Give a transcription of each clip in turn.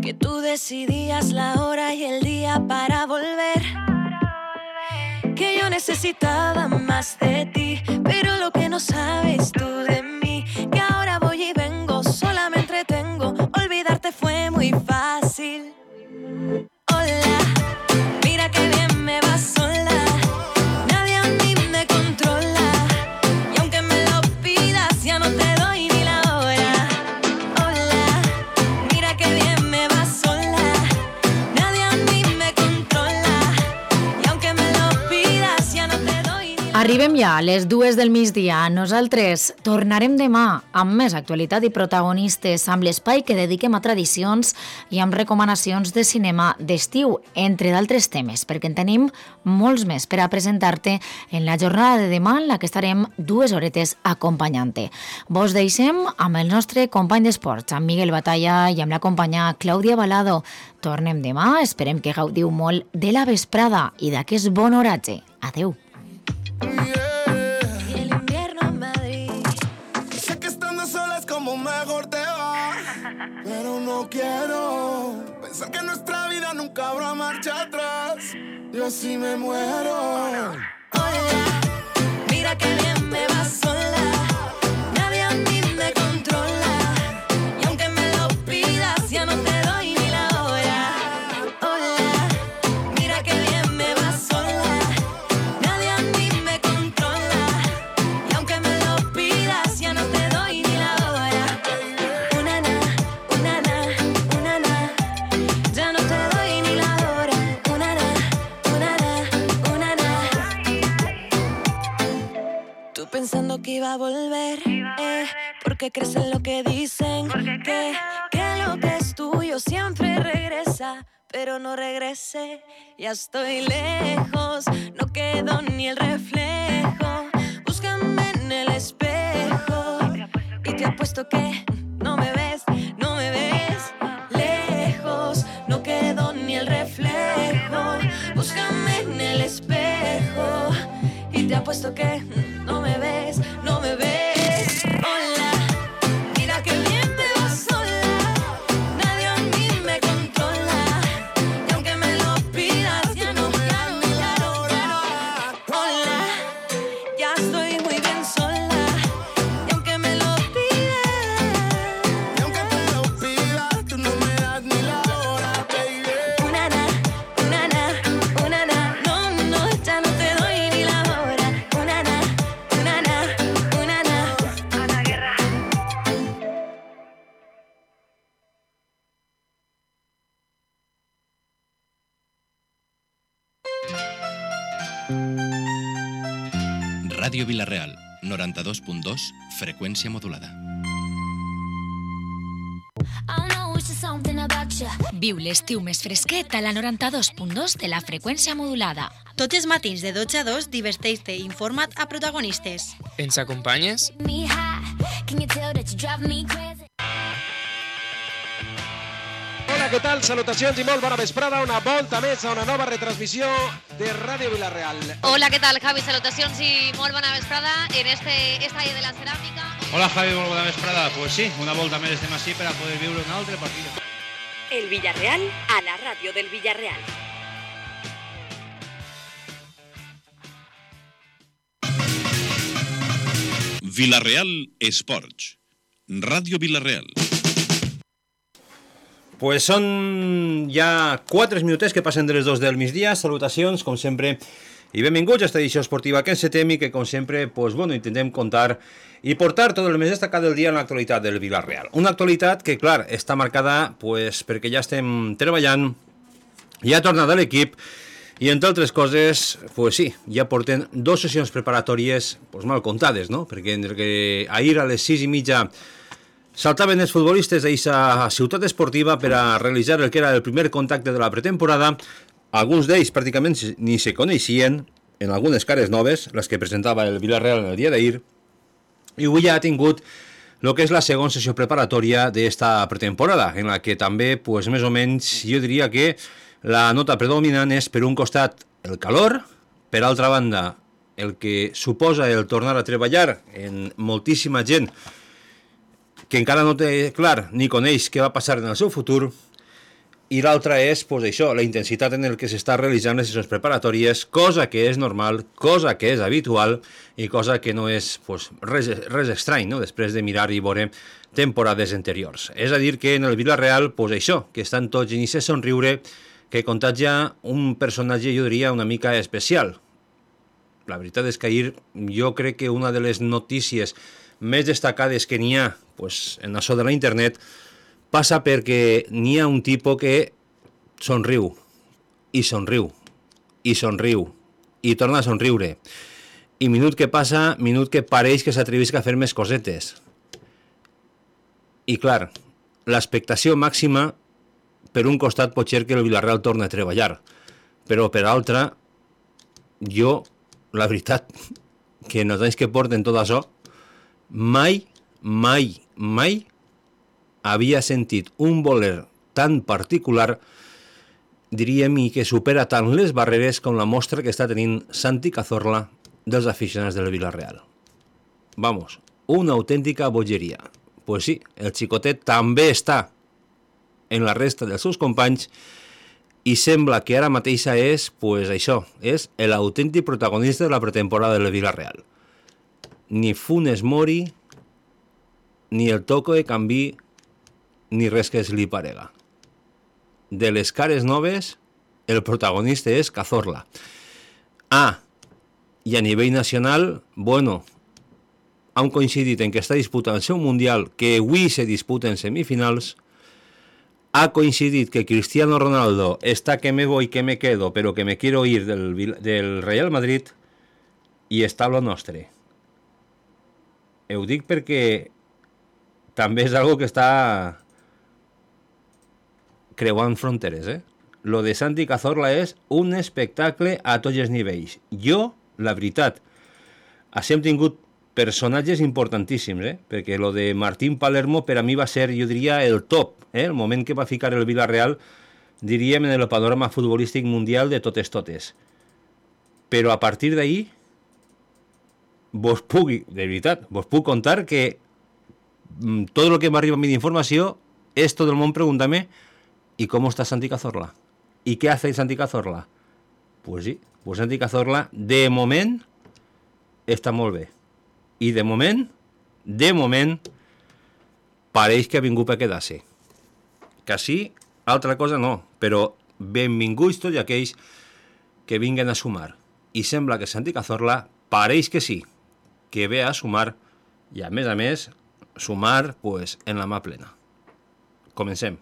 que tú decidías la hora y el día para volver, que yo necesitaba más de ti, pero lo que no sabes tú de mí, que ahora voy y vengo, sola me entretengo, olvidarte fue muy fácil. Hola, mira que bien me va sola, nadie a mí me controla, y aunque me lo pidas ya no te doy ni la hora. Hola, mira que bien me va sola, nadie a mí me controla, y aunque me lo pidas ja no te doy ni la hora. Arribem ja a les 2 del migdia. Nosaltres tornarem demà amb més actualitat i protagonistes, amb l'espai que dediquem a tradicions i amb recomanacions de cinema d'estiu, entre d'altres temes, perquè en tenim molts més per a presentar-te en la jornada de demà, en la que estarem 2 horetes acompanyant-te. Vos deixem amb el nostre company d'esports, amb Miguel Batalla, i amb la companya Clàudia Balado. Tornem demà, esperem que gaudiu molt de la vesprada i d'aquest bon oratge. Adeu. Y el invierno en Madrid. Sé que estando sola es como mejor te va, pero no quiero pensar que nuestra vida nunca habrá marcha atrás. Yo sí me muero. Hola, mira que bien me va sola, nadie a mí me controla, y aunque me lo pidas ya no te doy ni la hora. Hola, mira que bien me va sola, nadie a mí me controla, y aunque me lo pidas ya no te doy ni la hora. Una na, ya no te doy ni la hora. Una na. Tú pensando que iba a volver, porque crees en lo que dicen, que lo que es tuyo siempre regresa, pero no regresé. Ya estoy lejos, no quedó ni el reflejo. Búscame en el espejo y te apuesto que no me ves lejos, no quedó ni el reflejo. Búscame en el espejo y te apuesto que no me ves. Hola, mira que bien me va sola, nadie a mí me controla, y aunque me lo pidas ya no quiero. Hola, ya estoy muy bien sola, y aunque me lo pidas, Y aunque te lo pidas, tú no me das ni la hora, baby. una na, no, ya no te doy ni la hora. Una na, Ana Guerra. Ràdio Vila-real, 92.2, freqüència modulada. Viu l'estiu més fresquet a la 92.2 de la freqüència modulada. Tots els matins de 12 a 2 diverteix-te i informa't a protagonistes. Ens acompanyes? Hola, què tal? Salutacions i molt bona vesprada. Una volta més a una nova retransmissió de Ràdio Vila-real. Hola, ¿qué tal, Javi? Salutacions i molt bona vesprada en este estadio de la Ceràmica. Hola, Javi, molt bona vesprada. Pues sí, una volta més estem així per a poder viure un altre partit. El Villarreal a la ràdio del Villarreal. Vila-real Esports. Ràdio Vila-real. Pues són ja 4 minutets que passen de les 2 del migdia. Salutacions, com sempre, i benvinguts a esta edició esportiva que encetem i que, com sempre, pues, bueno, intentem contar i portar tot el més destacat del dia en l'actualitat del Vila-real. Una actualitat que, clar, està marcada pues, perquè ja estem treballant, ja ha tornat a l'equip i, entre altres coses, pues sí, ja porten 2 sessions preparatòries pues, mal comptades, no? Perquè entre que ahir a les 6:30 saltaven els futbolistes d'aquesta ciutat esportiva per a realitzar el que era el primer contacte de la pretemporada. Alguns d'ells pràcticament ni se coneixien, en algunes cares noves, les que presentava el Vila-real en el dia d'ahir, i avui ja ha tingut el que és la segona sessió preparatòria d'esta pretemporada, en la que també, pues, més o menys, jo diria que la nota predominant és, per un costat, el calor, per altra banda, el que suposa el tornar a treballar en moltíssima gent que encara no té clar ni coneix què va passar en el seu futur, i l'altra és, pues, això, la intensitat en el que s'està realitzant les sessions preparatòries, cosa que és normal, cosa que és habitual i cosa que no és, pues, res estrany, no?, després de mirar i veure temporades anteriors. És a dir, que en el Villarreal, pues, això, que estan tots en aquest somriure que contagia un personatge, jo diria, una mica especial. La veritat és que ahir jo crec que una de les notícies més destacades que n'hi ha, pues, en això de la internet passa perquè n'hi ha un tipus que somriu, i somriu, i somriu, i torna a somriure. I minut que passa, minut que pareix que s'atreveix a fer més cosetes. I clar, l'expectació màxima, per un costat pot ser que el Villarreal torni a treballar, però per altra, jo, la veritat, que en els anys que porten tot això, mai havia sentit un voler tan particular, diríem, i que supera tant les barreres com la mostra que està tenint Santi Cazorla dels aficionats del Villarreal. Vamos, una autèntica bogeria. Pues sí, el xicotet també està en la resta dels seus companys i sembla que ara mateixa és, pues això, és l'autèntic protagonista de la pretemporada del Villarreal. Ni Funes Mori, ni el Toco de Canví, ni res que es li parega. De les cares noves, el protagonista és Cazorla. I a nivell nacional, bueno, han coincidit en que està disputant-se un Mundial que avui se disputa en semifinals, ha coincidit que Cristiano Ronaldo està que me voy, que me quedo, pero que me quiero ir del Real Madrid, i està lo nostre. Ho dic perquè també és algo que està creuant fronteres, Lo de Santi Cazorla és un espectacle a tots els nivells. Jo, la veritat, hem tingut personatges importantíssims, perquè lo de Martín Palermo per a mi va ser, jo diria, el top, el moment que va ficar el Villarreal, diríem, en el panorama futbolístic mundial de totes. Però a partir d'ahir, de veritat, vos puc contar que tot el que m'arriba a mi d'informació és tot el món preguntant-me ¿y cómo está Santi Cazorla? ¿Y qué hace Santi Cazorla? Pues sí, pues Santi Cazorla de moment està molt bé. I de moment, pareix que ha vingut per quedar-se. Que sí, altra cosa no, però benvinguts tots aquells que vinguen a sumar. I sembla que Santi Cazorla pareix que sí, que ve a sumar, i a més, sumar pues, en la mà plena. Comencem.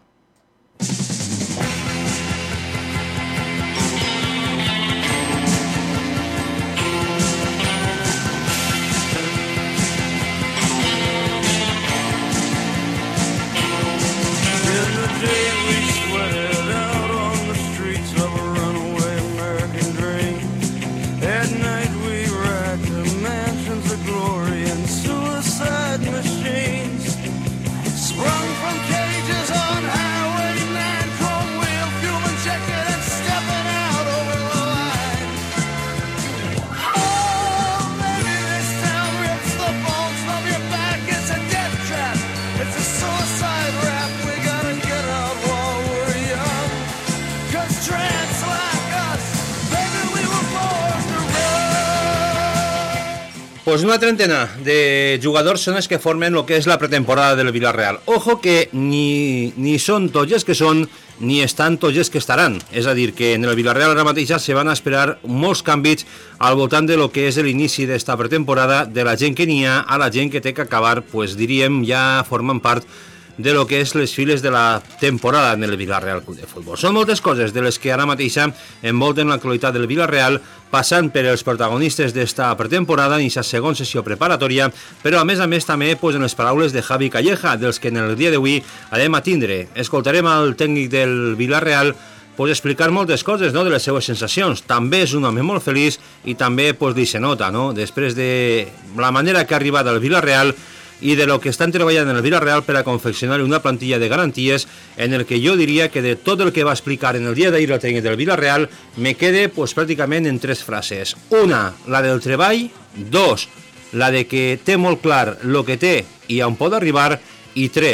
Pues una trentena de jugadors són els que formen el que és la pretemporada del Villarreal. Ojo que ni són tots els que són, ni estan tots els que estaran. És a dir, que en el Villarreal ara mateix se van a esperar molts canvis al voltant de lo que és l'inici d'esta pretemporada, de la gent que n'hi ha a la gent que té que acabar, pues diríem, ja formant part de lo que és les files de la temporada en el Villarreal Club de Futbol. Són moltes coses de les que ara mateix envolten l'actualitat del Villarreal, passant per els protagonistes d'esta pretemporada en aquesta segona sessió preparatòria, però a més també en les paraules de Javi Calleja, dels que en el dia d'avui anem a tindre. Escoltarem al tècnic del Villarreal explicar moltes coses, no?, de les seues sensacions. També és un home molt feliç i també li se nota, no?, després de la manera que ha arribat al Villarreal i de lo que estan treballant en el Villarreal per a confeccionar una plantilla de garanties en el que jo diria que de tot el que va explicar en el dia d'ahir el tècnic del Villarreal me quede pràcticament en 3 frases. Una, la del treball. 2, la de que té molt clar el que té i on pot arribar. I 3,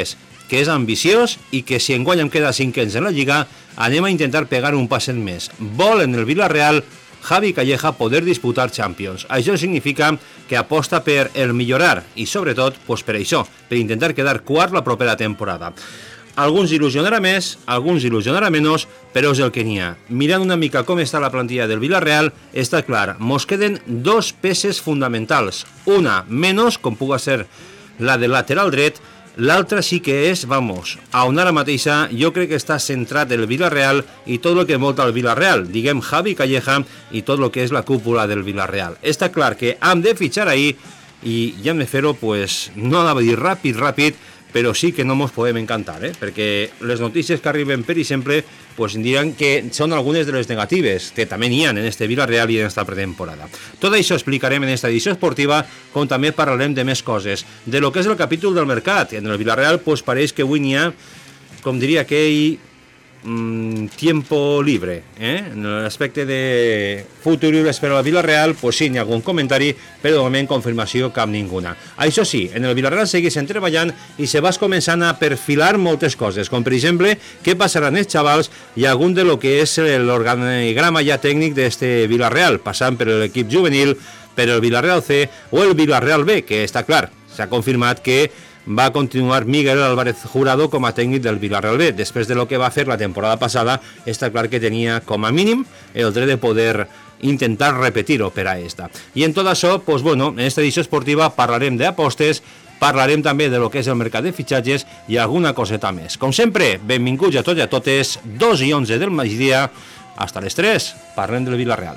que és ambiciós i que si enguany em queda cinquens en la Lliga, anem a intentar pegar un passet més. Vol en el Villarreal Javi Calleja poder disputar Champions. Això significa que aposta per el millorar i sobretot per això, per intentar quedar quart la propera temporada. Alguns il·lusionarà més, alguns il·lusionarà menys, però és el que n'hi ha. Mirant una mica com està la plantilla del Villarreal, està clar, mos queden dos peces fonamentals. Una menys, com puga ser la del lateral dret, l'altra sí que és, a on ara mateixa jo crec que està centrat el Villarreal i tot el que envolta el Villarreal, diguem Javi Calleja i tot el que és la cúpula del Villarreal. Està clar que hem de fitxar ahir i ja hem de fer-ho, no anava a dir ràpid, però sí que no ens podem encantar, perquè les notícies que arriben, per exemple, diran que són algunes de les negatives, que també n'hi ha en este Villarreal i en esta pretemporada. Tot això explicarem en esta edició esportiva, com també parlarem de més coses. De lo que és el capítol del mercat. En el Villarreal pareix que avui n'hi ha, com diria aquell, tiempo libre. En l'aspecte de futuribles per al Villarreal, sí, n'hi ha algun comentari, però de moment confirmació cap ninguna. Això sí, en el Villarreal segueixen treballant i se vas començant a perfilar moltes coses, com per exemple, què passaran els xavals i algun de lo que és l'organigrama ja tècnic d'este Villarreal, passant per l'equip juvenil, per el Villarreal C o el Villarreal B, que està clar, s'ha confirmat que va continuar Miguel Álvarez Jurado com a tècnic del Villarreal B. Després de lo que va fer la temporada passada, està clar que tenia com a mínim el dret de poder intentar repetir-ho per a esta. I en tot això, en esta edició esportiva parlarem d'apostes, parlarem també de lo que és el mercat de fitxatges i alguna coseta més. Com sempre, benvinguts a tots i a totes, 2:11 del migdia, hasta les 3, parlem del Villarreal.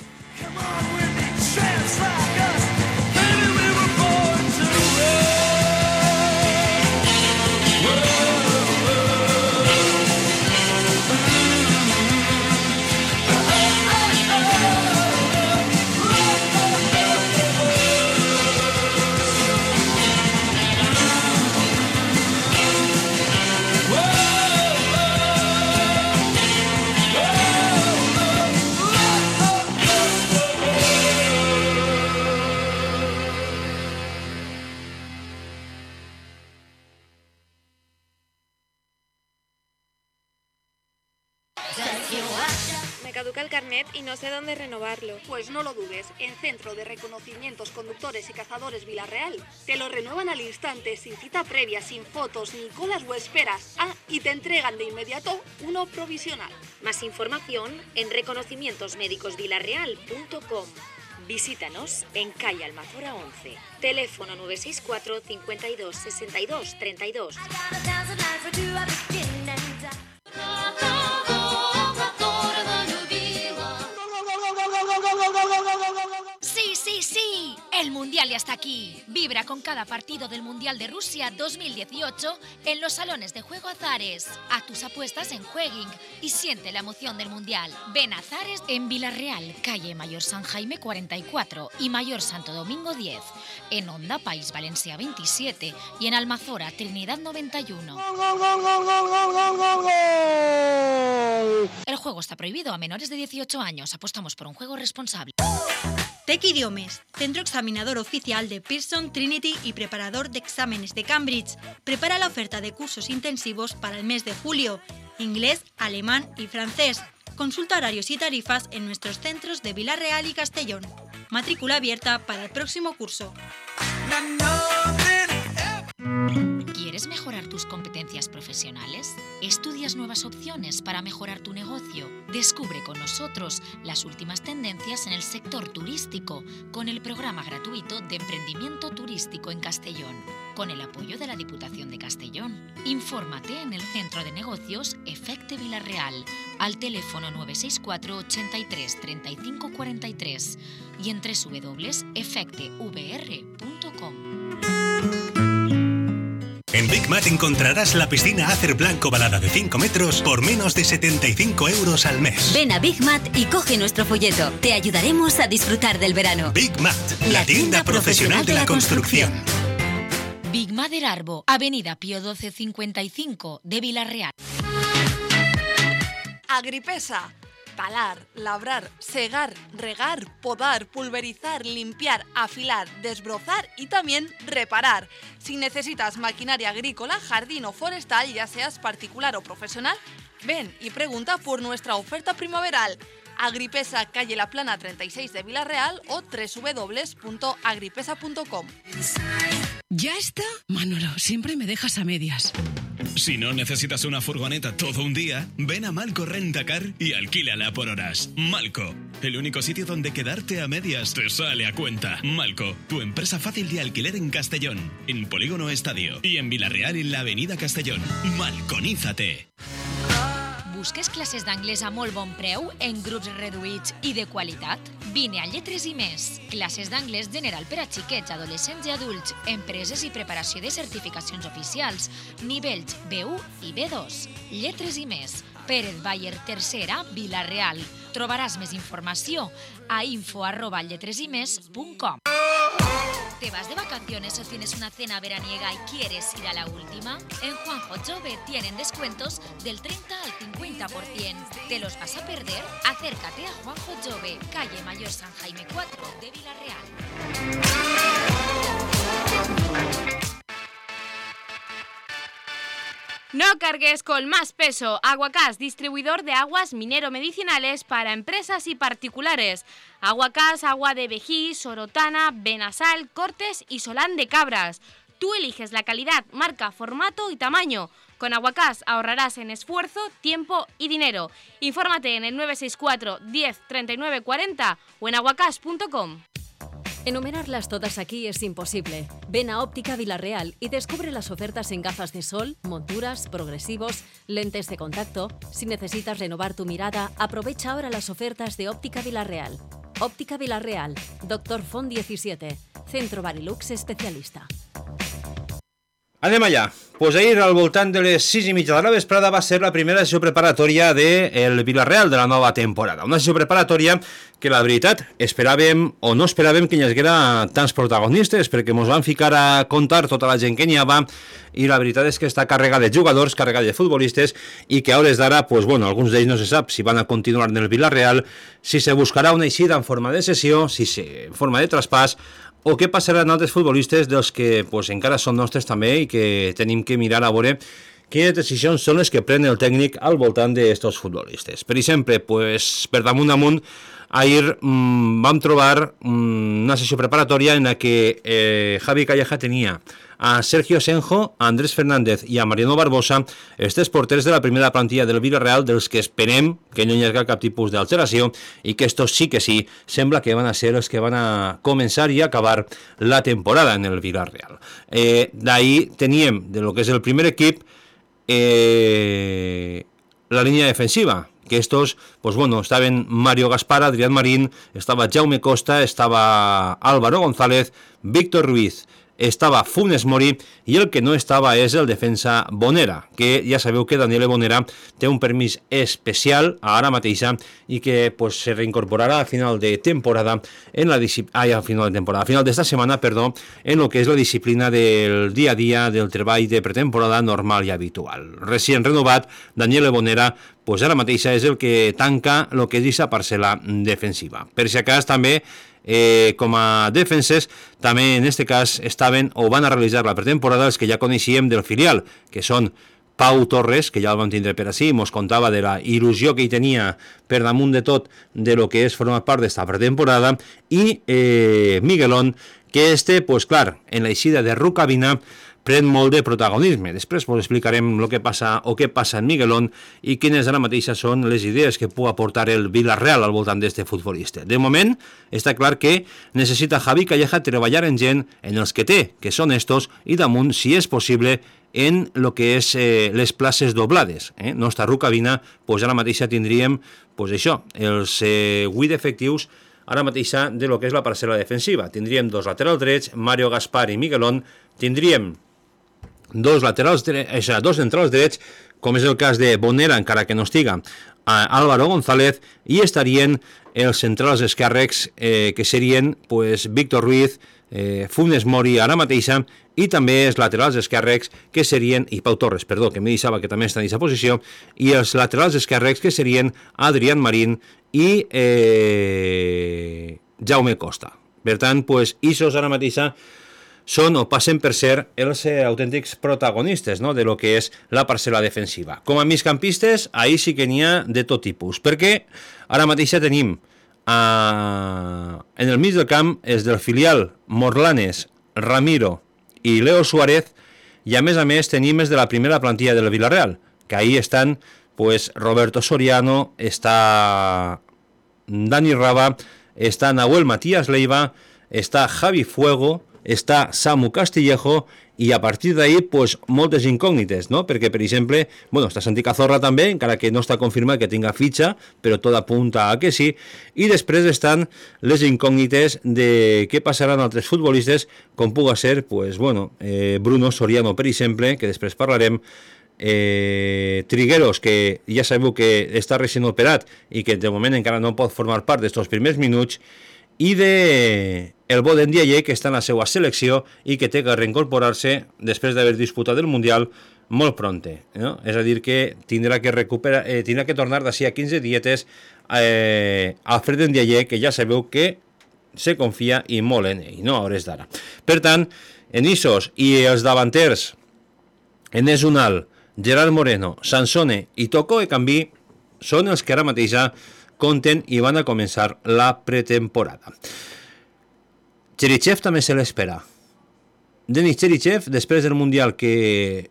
Me caduca el carnet y no sé dónde renovarlo. Pues no lo dudes, en Centro de Reconocimientos Conductores y Cazadores Villarreal te lo renuevan al instante, sin cita previa, sin fotos, ni colas o esperas. Y te entregan de inmediato uno provisional. Más información en reconocimientosmédicosvillarreal.com. Visítanos en calle Almazora 11. Teléfono 964 52 62 32. Sí, el Mundial ya está aquí. Vibra con cada partido del Mundial de Rusia 2018 en los salones de juego Azares. Haz tus apuestas en Jueguing y siente la emoción del Mundial. Ven a Azares en Villarreal, calle Mayor San Jaime 44 y Mayor Santo Domingo 10. En Onda País Valencia 27 y en Almazora Trinidad 91. El juego está prohibido a menores de 18 años. Apostamos por un juego responsable. Tec Idiomes, centro examinador oficial de Pearson, Trinity y preparador de exámenes de Cambridge. Prepara la oferta de cursos intensivos para el mes de julio. Inglés, alemán y francés. Consulta horarios y tarifas en nuestros centros de Villarreal y Castellón. Matrícula abierta para el próximo curso. ¿Quieres mejorar tus competencias profesionales? ¿Estudias nuevas opciones para mejorar tu negocio? Descubre con nosotros las últimas tendencias en el sector turístico con el programa gratuito de emprendimiento turístico en Castellón, con el apoyo de la Diputación de Castellón. Infórmate en el Centro de Negocios Efecte Villarreal al teléfono 964 83 35 43 y en www.efectevr.com. En Big Mat encontrarás la piscina Acer Blanco ovalada de 5 metros por menos de 75 euros al mes. Ven a Big Mat y coge nuestro folleto. Te ayudaremos a disfrutar del verano. Big Mat, la tienda profesional de la construcción. Big Mat del Arbo, Avenida Pío 1255 de Villarreal. Agripesa. talar, labrar, segar, regar, podar, pulverizar, limpiar, afilar, desbrozar y también reparar. Si necesitas maquinaria agrícola, jardín o forestal, ya seas particular o profesional, ven y pregunta por nuestra oferta primaveral. Agripesa, calle La Plana 36 de Villarreal o www.agripesa.com. ¿Ya está? Manolo, siempre me dejas a medias. Si no necesitas una furgoneta todo un día, ven a Malco Rentacar y alquílala por horas. Malco, el único sitio donde quedarte a medias te sale a cuenta. Malco, tu empresa fácil de alquiler en Castellón, en Polígono Estadio y en Villarreal en la Avenida Castellón. Malconízate. Busques classes d'anglès a molt bon preu en grups reduïts i de qualitat? Vine a Lletres i Més. Classes d'anglès general per a xiquets, adolescents i adults, empreses i preparació de certificacions oficials, nivells B1 i B2. Lletres i Més. Pérez Bayer Tercera, Vila-real. Trobaràs més informació a info@lletresimes.com. ¿Te vas de vacaciones o tienes una cena veraniega y quieres ir a la última? En Juanjo Jove tienen descuentos del 30 al 50%. ¿Te los vas a perder? Acércate a Juanjo Jove, calle Mayor San Jaime 4 de Vila-real. No cargues con más peso. Aguacás, distribuidor de aguas minero-medicinales para empresas y particulares. Aguacás, agua de Vejí, Sorotana, Benasal, Cortes y Solán de Cabras. Tú eliges la calidad, marca, formato y tamaño. Con Aguacás ahorrarás en esfuerzo, tiempo y dinero. Infórmate en el 964 10 39 40 o en aguacás.com. Enumerarlas todas aquí es imposible. Ven a Óptica Vila-real y descubre las ofertas en gafas de sol, monturas, progresivos, lentes de contacto. Si necesitas renovar tu mirada, aprovecha ahora las ofertas de Óptica Vila-real. Óptica Vila-real, Dr. Font 17, Centro Barilux especialista. Anem allà. Pues ahir, al voltant de les 6:30 de la vesprada, va ser la primera sessió preparatòria del Vila-real de la nova temporada. Una sessió preparatòria que, la veritat, esperàvem o no esperàvem que hi haguera tants protagonistes, perquè ens van ficar a contar tota la gent que n'hi havia, i la veritat és que està carregada de jugadors, carregada de futbolistes, i que a hores d'ara, pues, bueno, alguns d'ells no se sap si van a continuar en el Vila-real, si se buscarà una eixida en forma de sessió, si en forma de traspàs, o què passarà amb altres futbolistes dels que pues, encara són nostres també i que tenim que mirar a veure quines decisions són les que pren el tècnic al voltant d'aquests futbolistes. Per exemple, pues, per damunt, ahir vam trobar una sessió preparatòria en la que Javi Calleja tenia a Sergio Senjo, a Andrés Fernández i a Mariano Barbosa, els tres porters de la primera plantilla del Villarreal, dels que esperem que no hi hagi cap tipus d'alteració i que estos sí que sí, sembla que van a ser els que van a començar i acabar la temporada en el Villarreal. D'ahí teníem, de lo que és el primer equip, la línia defensiva, que estos, pues bueno, estaven Mario Gaspar, Adrián Marín, estava Jaume Costa, estava Álvaro González, Víctor Ruiz, estava Funes Mori, i el que no estava és el defensa Bonera, que ja sabeu que Daniel Bonera té un permís especial ara mateixa i que pues, se reincorporarà a final de temporada, a final d'esta setmana, perdó, en lo que és la disciplina del dia a dia del treball de pretemporada normal i habitual. Recient renovat, Daniel Bonera pues ara mateixa és el que tanca el que és aquesta parcel·la defensiva. Per si acas també com a defenses, també en aquest cas estaven o van a realitzar la pretemporada els que ja coneixíem del filial, que són Pau Torres, que ja el vam tindre per així, mos contava de la il·lusió que hi tenia per damunt de tot de lo que és formar part d'esta pretemporada, i Miguelón, que pues clar, en la eixida de Rukavina pren molt de protagonisme. Després us explicarem el que passa o què passa en Miguelón i quines ara mateixa són les idees que pugui aportar el Villarreal al voltant d'este futbolista. De moment, està clar que necessita Javi Calleja treballar en gent en els que té, que són estos, i damunt, si és possible, en el que és les places doblades. No està Rukavina, doncs ara mateixa tindríem això, els 8 efectius ara mateixa de lo que és la parcel·la defensiva. Tindríem dos laterals drets, Mario Gaspar i Miguelón, tindríem dos centrals drets, com és el cas de Bonera, encara que no estiga, Álvaro González, i estarien els centrals esquerres que serien Víctor Ruiz, Funes Mori ara mateixa, i també els laterals esquerres que serien, i Pau Torres, perdó, que me deixava que també està en aquesta posició, i els laterals esquerres que serien Adrián Marín i Jaume Costa. Per tant, pues, ixos ara mateixa són o passen per ser els autèntics protagonistes, no?, de lo que és la parcel·la defensiva. Com a migcampistes, ahí sí que n'hi ha de tot tipus, perquè ara mateixa tenim en el mig del camp és del filial Morlanes, Ramiro i Leo Suárez, i a més tenim els de la primera plantilla del Villarreal, que ahí estan pues, Roberto Soriano, està Dani Raba, està Nahuel Matías Leiva, està Javi Fuego, està Samu Castillejo, i a partir d'ahí pues, moltes incògnites, no? Perquè, per exemple, bueno, està Santi Cazorla també, encara que no està confirmat que tinga fitxa, però tot apunta a que sí, i després estan les incògnites de què passarà amb altres futbolistes, com puga ser, pues, bueno, Bruno Soriano, per exemple, que després parlarem, Trigueros, que ja sabeu que està recent operat i que de moment encara no pot formar part d'estos primers minuts, i de el Boden Diaye, que està en la seva selecció i que té que reincorporar-se després d'haver disputat el Mundial molt pronte, no? És a dir, que tindrà que tornar d'ací a 15 dietes Alfred Ndiaye, que ja sabeu que se confia i molt en ell, no a hores d'ara. Per tant, en Ixos i els davanters, Enes Unal, Gerard Moreno, Sansone i Toko Ekambi són els que ara mateixa compten i van a començar la pretemporada. Cherichev també se l'espera. Denis Cherichev, després del Mundial que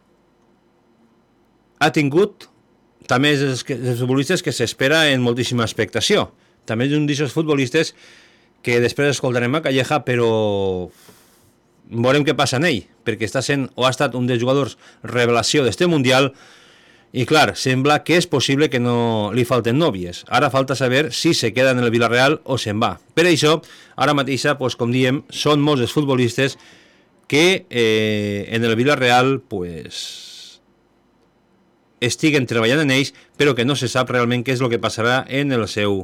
ha tingut, també és dels futbolistes que s'espera en moltíssima expectació. També és un d'aquests futbolistes que després escoltarem a Calleja, però veurem què passa en ell, perquè està sent o ha estat un dels jugadors revelació d'este Mundial, i clar, sembla que és possible que no li falten nòvies. Ara falta saber si se queda en el Villarreal o se'n va. Per això, ara mateixa, pues, com diem, són molts els futbolistes que en el Villarreal pues, estiguen treballant en ells, però que no se sap realment què és el que passarà en el seu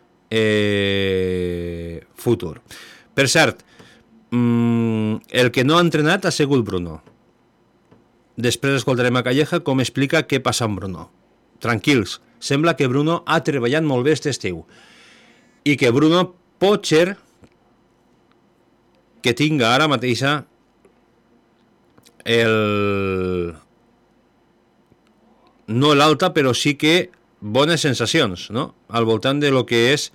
futur. Per cert, el que no ha entrenat ha sigut Bruno. Després escoltarem a Calleja com explica què passa amb Bruno. Tranquils, sembla que Bruno ha treballat molt bé aquest estiu i que Bruno pot ser que tinga ara mateixa no l'alta, però sí que bones sensacions, no? Al voltant de lo que és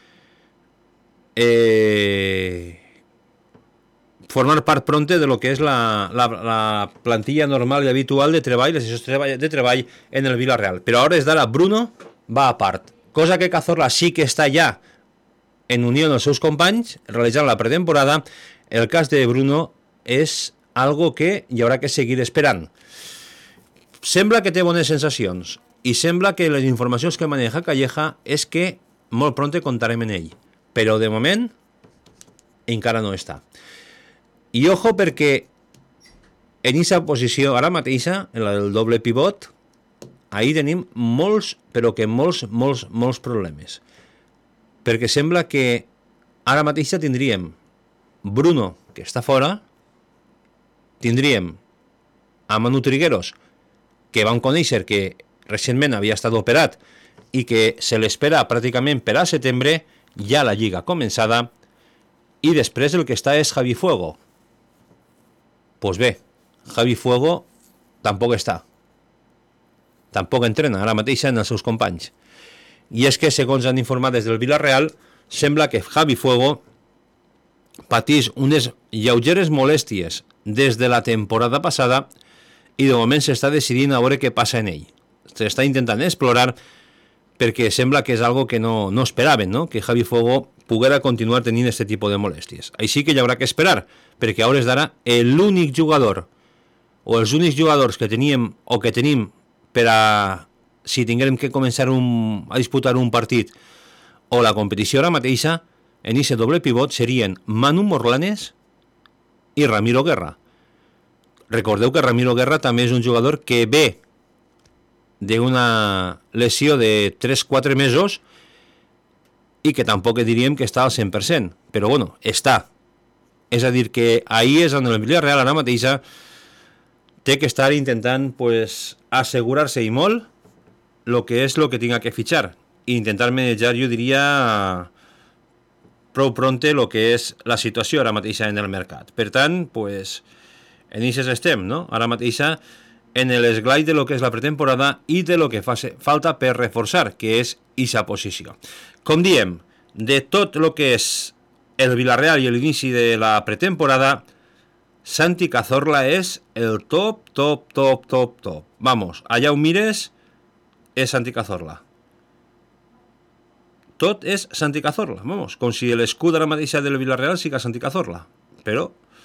formar part pronte de lo que és la plantilla normal i habitual de treball, les sessions de treball en el Villarreal. Però a hores d'ara Bruno va a part, cosa que Cazorla sí que està ja en unió amb els seus companys, realitzant la pretemporada. El cas de Bruno és algo que hi haurà que seguir esperant. Sembla que té bones sensacions i sembla que les informacions que maneja Calleja és que molt pronte comptarem en ell, però de moment encara no està. I ojo perquè en aquesta posició ara mateixa, en la del doble pivot, ahí tenim molts, però que molts problemes. Perquè sembla que ara mateixa tindríem Bruno, que està fora, tindríem a Manu Trigueros, que vam conèixer que recentment havia estat operat i que se l'espera pràcticament per a setembre, ja la lliga començada, i després el que està és Javi Fuego. Pues bé, Javi Fuego tampoc està. Tampoc entrena ara mateixa en els seus companys. I és que, segons han informat des del Villarreal, sembla que Javi Fuego patís unes lleugeres molèsties des de la temporada passada i de moment s'està decidint a veure què passa en ell. S'està intentant explorar perquè sembla que és algo que no esperaven, no? Que Javi Fuego poguera continuar tenint aquest tipus de molèsties. Així que hi haurà que esperar, perquè a hores d'ara l'únic jugador o els únics jugadors que teníem o que tenim per a si tinguem que començar a disputar un partit o la competició ara mateixa en aquest doble pivot serien Manu Morlanes i Ramiro Guerra. Recordeu que Ramiro Guerra també és un jugador que ve d'una lesió de 3-4 mesos i que tampoc diríem que està al 100%, però bueno, està. És a dir, que ahir és on el Villarreal ara mateixa té que estar intentant pues, assegurar-se i molt el que és el que tinga que fitxar i intentar manejar, jo diria, prou pronte el que és la situació ara mateixa en el mercat. Per tant, pues, en ixes estem, no? Ara mateixa en l'esglai de lo que és la pretemporada i de lo que falta per reforçar, que és ixa posició. Com diem, de tot el que és el Villarreal i l'inici de la pretemporada, Santi Cazorla és el top. Vamos, allà ho mires, és Santi Cazorla. Tot és Santi Cazorla, vamos, com si l'escut ara mateixa del Villarreal siga Santi Cazorla, però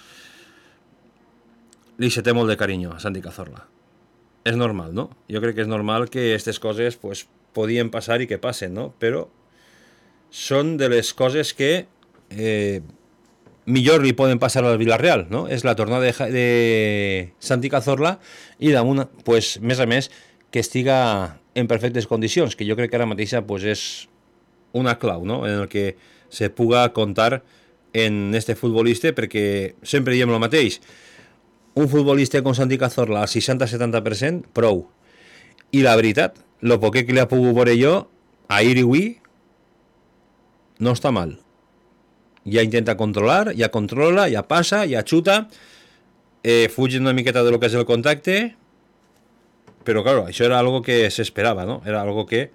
li se té molt de carinyo a Santi Cazorla. És normal, no? Jo crec que és normal que aquestes coses pues, podien passar i que passen, no? Però són de les coses que millor li poden passar al Villarreal, no? És la tornada de Santi Cazorla i damunt, pues, més a més, que estiga en perfectes condicions, que jo crec que ara mateixa pues, és una clau, no? En el que se puga contar en este futbolista, perquè sempre diem el mateix, un futbolista com Santi Cazorla al 60-70%, prou. I la veritat, el poquet que li ha pogut veure jo, ahir i avui, no està mal. Ja intenta controlar, ja controla, ja passa, ja xuta, fuig una miqueta de lo que és el contacte, però, claro, això era algo que s'esperava, no? Era algo que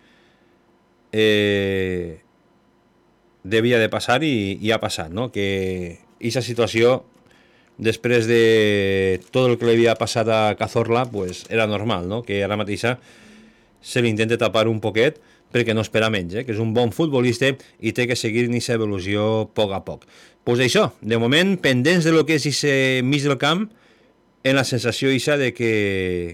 devia de passar i ha passat, no? Que aquesta situació, després de tot el que li havia passat a Cazorla, pues, era normal, no? Que ara mateixa se l'intenta tapar un poquet perquè no espera menys, que és un bon futbolista i té que seguir en aquesta evolució a poc. Pues això, de moment, pendents de lo que és aquest mig del camp, en la sensació ixa de que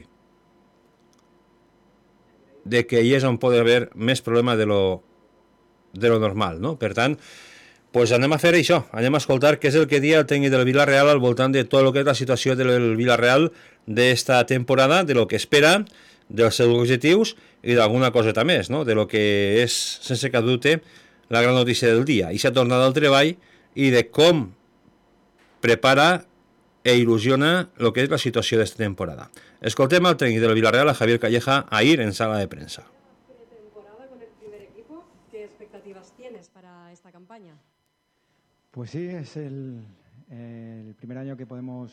hi és on pot haver més problema de lo normal, no? Per tant, pues anem a fer això, anem a escoltar què és el que dia el tècnic del Villarreal al voltant de tot el que és la situació del Villarreal d'esta temporada, de lo que espera, dels seus objectius i d'alguna coseta més, no? De lo que és, sense cap dubte, la gran notícia del dia. I s'ha tornat al treball i de com prepara il·lusiona el que és la situació d'esta temporada. Escoltem al tècnic del Villarreal, a Javier Calleja, ahir en sala de prensa. Pretemporada con el primer equipo, ¿qué expectativas tienes para esta campaña? Pues sí, es el primer año que podemos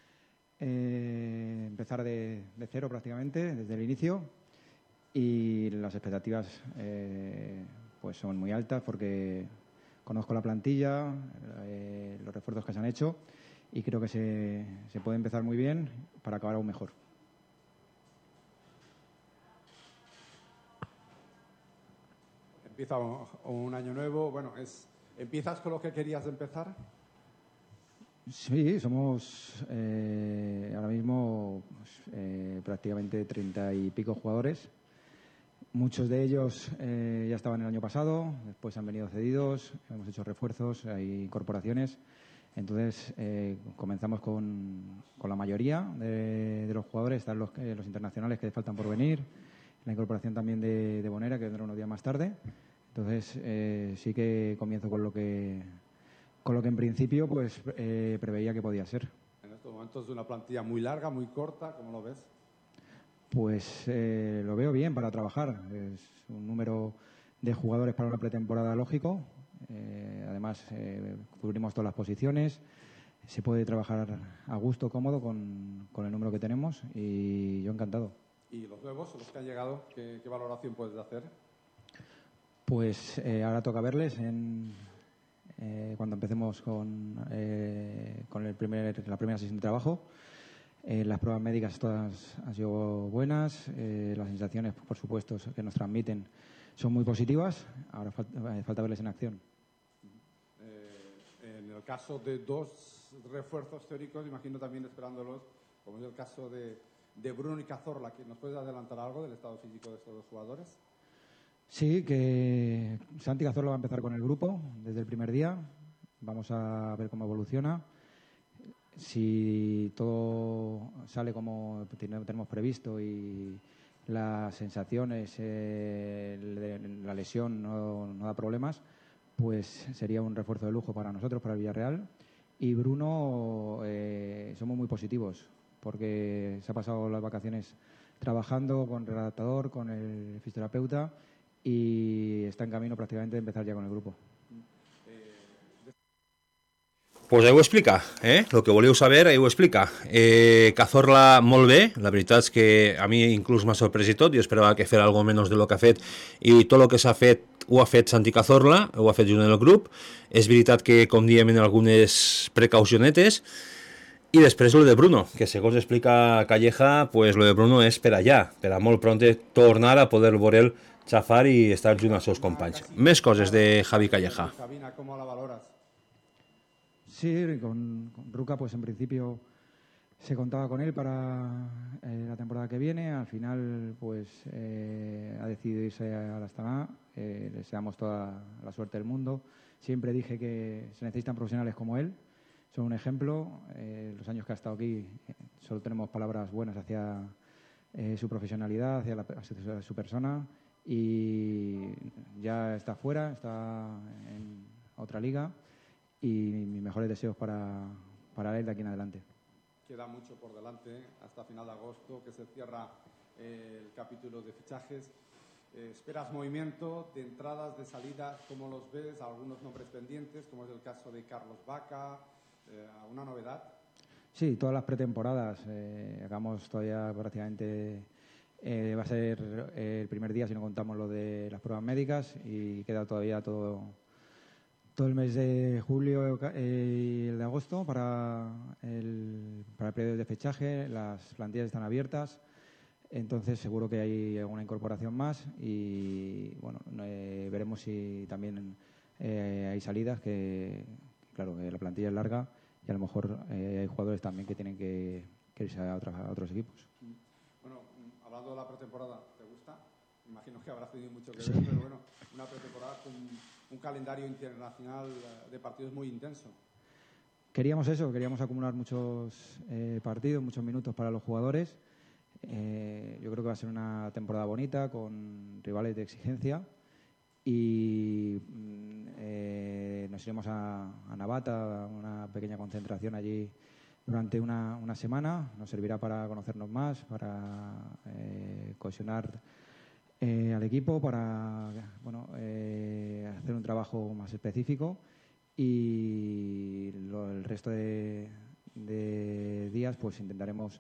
empezar de cero prácticamente, desde el inicio, y las expectativas pues son muy altas porque conozco la plantilla, los refuerzos que se han hecho y creo que se puede empezar muy bien para acabar aún mejor. Empieza un año nuevo, bueno, ¿empiezas con lo que querías empezar? Sí, somos ahora mismo prácticamente 30 y pico jugadores. Muchos de ellos ya estaban el año pasado, después han venido cedidos, hemos hecho refuerzos, hay incorporaciones. Entonces comenzamos con la mayoría de los jugadores, están los internacionales que faltan por venir, la incorporación también de Bonera, que vendrá unos días más tarde. Entonces sí que comienzo con lo que en principio pues preveía que podía ser. En estos momentos es una plantilla muy larga, muy corta, ¿cómo lo ves? Pues lo veo bien para trabajar. Es un número de jugadores para una pretemporada lógico. Además, cubrimos todas las posiciones. Se puede trabajar a gusto, cómodo con el número que tenemos y yo encantado. ¿Y los nuevos, los que han llegado, qué valoración puedes hacer? Pues ahora toca verles cuando empecemos con la primera sesión de trabajo. Las pruebas médicas todas han sido buenas, las sensaciones, por supuesto, que nos transmiten son muy positivas. Ahora falta verles en acción. En el caso de dos refuerzos teóricos, imagino también esperándolos, como es el caso de Bruno y Cazorla, ¿nos puedes adelantar algo del estado físico de estos dos jugadores? Sí, que Santi Cazorla va a empezar con el grupo desde el primer día. Vamos a ver cómo evoluciona. Si todo sale como tenemos previsto y las sensaciones, la lesión no da problemas, pues sería un refuerzo de lujo para nosotros, para el Villarreal. Y Bruno, somos muy positivos, porque se ha pasado las vacaciones trabajando con el adaptador, con el fisioterapeuta, y está en camino prácticamente de empezar ya con el grupo. Pues ho explica, el que voleu saber ho explica. Cazorla molt bé, la veritat és que a mi inclús m'ha sorprès i tot, jo esperava que fera algo menys de lo que ha fet, i tot el que s'ha fet ho ha fet Santi Cazorla, ho ha fet junt en el grup. És veritat que, com diem, en algunes precaucionetes. I després lo de Bruno, que segons explica Calleja, pues lo de Bruno és per allà, per a molt pront tornar a poder veure'l xafar i estar junt als seus companys. Més coses de Javi Calleja. ¿Cómo la valoras? Sí, con Ruca pues en principio se contaba con él para la temporada que viene. Al final pues ha decidido irse al Astana. Le deseamos toda la suerte del mundo. Siempre dije que se necesitan profesionales como él. Son un ejemplo. Los años que ha estado aquí solo tenemos palabras buenas hacia su profesionalidad, hacia su persona. Y ya está fuera, está en otra liga. Y mis mejores deseos para él de aquí en adelante. Queda mucho por delante, hasta final de agosto, que se cierra el capítulo de fichajes. ¿Esperas movimiento de entradas, de salidas? ¿Cómo los ves? Algunos nombres pendientes, como es el caso de Carlos Vaca. ¿Alguna novedad? Sí, todas las pretemporadas. Acabamos todavía prácticamente... va a ser el primer día si no contamos lo de las pruebas médicas, y queda todavía todo el mes de julio y el de agosto para el periodo de fichaje. Las plantillas están abiertas, entonces seguro que hay alguna incorporación más, y bueno, veremos si también hay salidas, que claro, que la plantilla es larga y a lo mejor hay jugadores también que tienen que irse a otros equipos. Bueno, hablando de la pretemporada, ¿te gusta? Imagino que habrás tenido mucho que ver, sí. Pero bueno, una pretemporada con un calendario internacional de partidos muy intenso. Queríamos eso, queríamos acumular muchos partidos, muchos minutos para los jugadores. Yo creo que va a ser una temporada bonita, con rivales de exigencia, y nos iremos a Navata, una pequeña concentración allí durante una semana. Nos servirá para conocernos más, para cohesionar al equipo, para hacer un trabajo más específico, y el resto de días pues intentaremos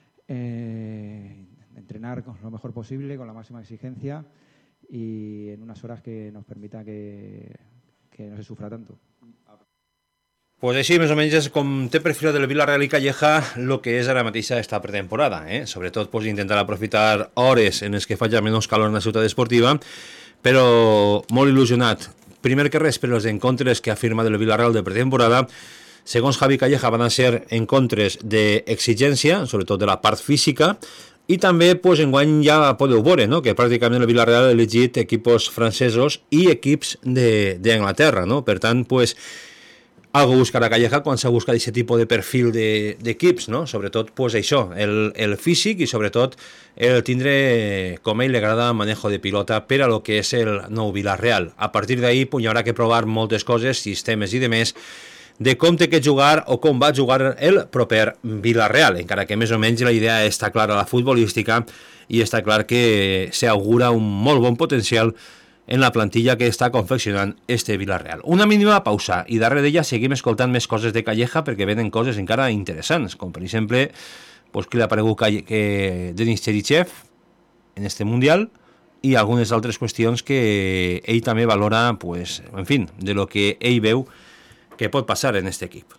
entrenar lo mejor posible, con la máxima exigencia, y en unas horas que nos permita que no se sufra tanto. Pues així, més o menys, és com té per fila del Villarreal i Calleja el que és ara mateixa esta pretemporada. Sobretot pues, intentar aprofitar hores en les que faci menys calor en la ciutat esportiva, però molt il·lusionat. Primer que res, per els encontres que ha firmat el Villarreal de pretemporada. Segons Javi Calleja, van a ser encontres d'exigència, sobretot de la part física, i també pues, enguany ja podeu veure, no? Que pràcticament el Villarreal ha elegit equips francesos i equips d'Anglaterra. No? Per tant, pues, algo buscarà Calleja quan s'ha buscat aquest tipus de perfil d'equips, no? Sobretot pues, això, el físic, i sobretot el tindre, com a ell li agrada, manejo de pilota per a lo que és el nou Villarreal. A partir d'ahí pues, hi haurà que provar moltes coses, sistemes i demés, de com té que jugar o com va jugar el proper Villarreal, encara que més o menys la idea està clara, la futbolística, i està clar que s'augura un molt bon potencial en la plantilla que està confeccionant este Villarreal. Una mínima pausa, i darrere d'ella seguim escoltant més coses de Calleja, perquè venen coses encara interessants, com per exemple pues, que li ha aparegut Denis Cherichev en este Mundial, i algunes altres qüestions que ell també valora, pues, en fin, de lo que ell veu que pot passar en este equip.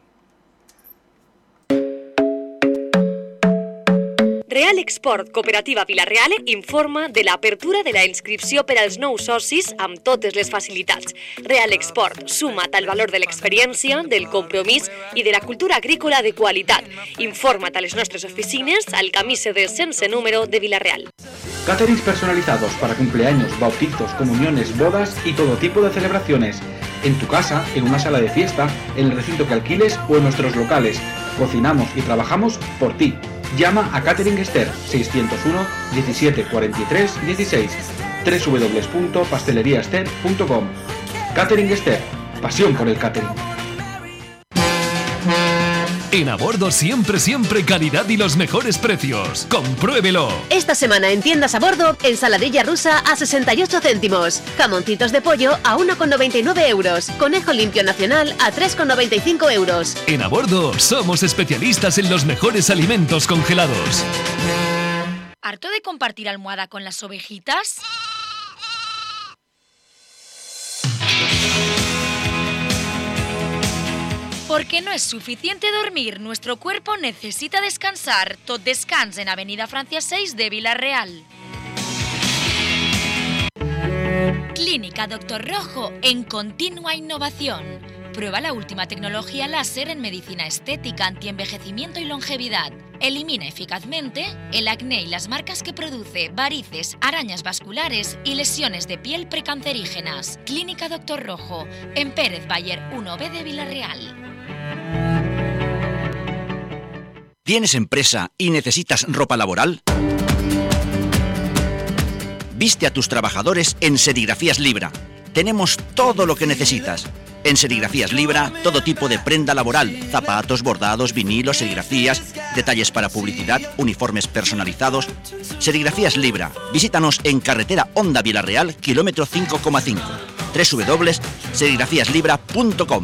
Real Export Cooperativa Villarreal informa de l'apertura de la inscripció per als nous socis amb totes les facilitats. Real Export, suma't al valor de l'experiència, del compromís i de la cultura agrícola de qualitat. Informa't a les nostres oficines al camí CD sense número de Villarreal. Caterings personalizados para cumpleaños, bautizos, comuniones, bodas y todo tipo de celebraciones. En tu casa, en una sala de fiesta, en el recinto que alquiles o en nuestros locales. Cocinamos y trabajamos por ti. Llama a Catering Esther 601 17 43 16 www.pasteleriaester.com. Catering Esther, pasión por el catering. En Abordo siempre calidad y los mejores precios. ¡Compruébelo! Esta semana en tiendas Abordo, ensaladilla rusa a 68 céntimos. Jamoncitos de pollo a 1,99 euros. Conejo limpio nacional a 3,95 euros. En Abordo somos especialistas en los mejores alimentos congelados. ¿Harto de compartir almohada con las ovejitas? Porque no es suficiente dormir, nuestro cuerpo necesita descansar. Tot descans en Avenida Francia 6 de Vila-real. Clínica Doctor Rojo en continua innovación. Prueba la última tecnología láser en medicina estética, antienvejecimiento y longevidad. Elimina eficazmente el acné y las marcas que produce, varices, arañas vasculares y lesiones de piel precancerígenas. Clínica Doctor Rojo, en Pérez Bayer 1B de Vila-real. ¿Tienes empresa y necesitas ropa laboral? Viste a tus trabajadores en Serigrafías Libra. Tenemos todo lo que necesitas. En Serigrafías Libra, todo tipo de prenda laboral, zapatos, bordados, vinilos, serigrafías, detalles para publicidad, uniformes personalizados. Serigrafías Libra. Visítanos en carretera Honda Vila-real, kilómetro 5,5. www.serigrafiaslibra.com.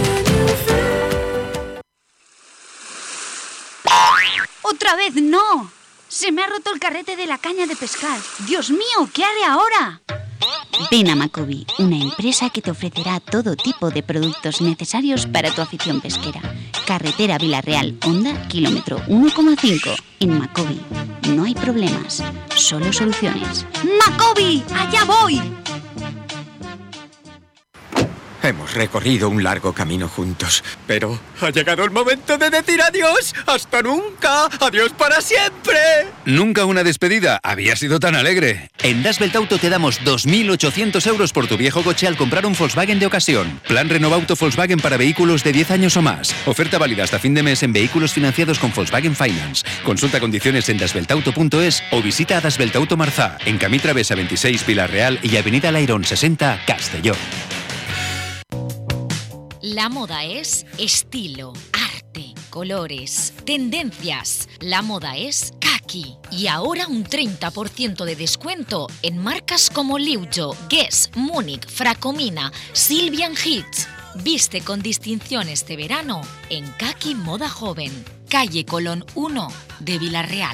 ¡Otra vez no! Se me ha roto el carrete de la caña de pescar. ¡Dios mío! ¿Qué haré ahora? Ven a Macobi, una empresa que te ofrecerá todo tipo de productos necesarios para tu afición pesquera. Carretera Vila-real, Honda, kilómetro 1,5. En Macobi no hay problemas, solo soluciones. ¡Macobi! ¡Allá voy! Hemos recorrido un largo camino juntos, pero ha llegado el momento de decir adiós. ¡Hasta nunca! ¡Adiós para siempre! Nunca una despedida había sido tan alegre. En Das Belt Auto te damos 2.800 euros por tu viejo coche al comprar un Volkswagen de ocasión. Plan Renovauto Volkswagen para vehículos de 10 años o más. Oferta válida hasta fin de mes en vehículos financiados con Volkswagen Finance. Consulta condiciones en dasbeltauto.es o visita a Das Belt Auto Marzá, en Camí Travesa 26 Vila-real y Avenida Lairón 60 Castelló. La moda es estilo, arte, colores, tendencias. La moda es Kaki. Y ahora un 30% de descuento en marcas como Liujo, Guess, Múnich, Fracomina, Sylvian Hits. Viste con distinción este verano en Kaki Moda Joven, calle Colón 1 de Vila-real.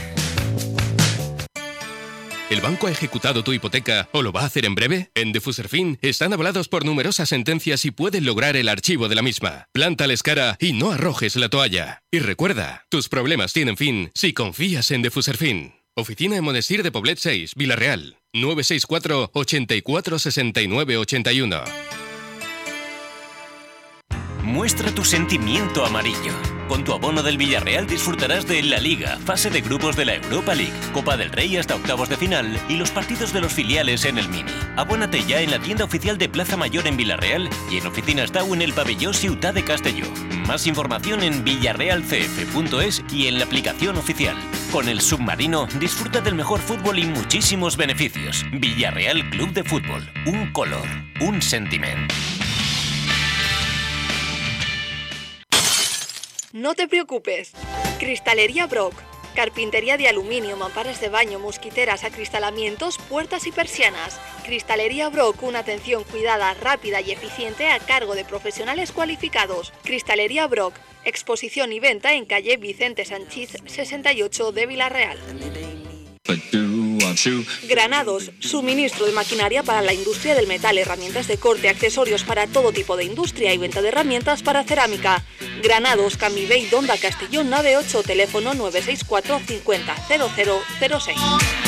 ¿El banco ha ejecutado tu hipoteca o lo va a hacer en breve? En Defuserfin están avalados por numerosas sentencias y pueden lograr el archivo de la misma. Plántales cara y no arrojes la toalla. Y recuerda, tus problemas tienen fin si confías en Defuserfin. Oficina en Monestir de Poblet 6, Vila-real. 964 84 69 81. Muestra tu sentimiento amarillo. Con tu abono del Villarreal disfrutarás de la Liga, fase de grupos de la Europa League, Copa del Rey hasta octavos de final y los partidos de los filiales en el Mini. Abónate ya en la tienda oficial de Plaza Mayor en Villarreal y en Oficinas Tau en el pabellón Ciutat de Castelló. Más información en villarrealcf.es y en la aplicación oficial. Con el Submarino disfruta del mejor fútbol y muchísimos beneficios. Villarreal Club de Fútbol. Un color, un sentimiento. No te preocupes. Cristalería Brock. Carpintería de aluminio, mamparas de baño, mosquiteras, acristalamientos, puertas y persianas. Cristalería Brock, una atención cuidada, rápida y eficiente a cargo de profesionales cualificados. Cristalería Brock. Exposición y venta en calle Vicente Sanchís 68 de Vila-real. Granados, suministro de maquinaria para la industria del metal, herramientas de corte, accesorios para todo tipo de industria y venta de herramientas para cerámica. Granados, Camibey, Donda, Castellón, nave 8, teléfono 964 50 0006.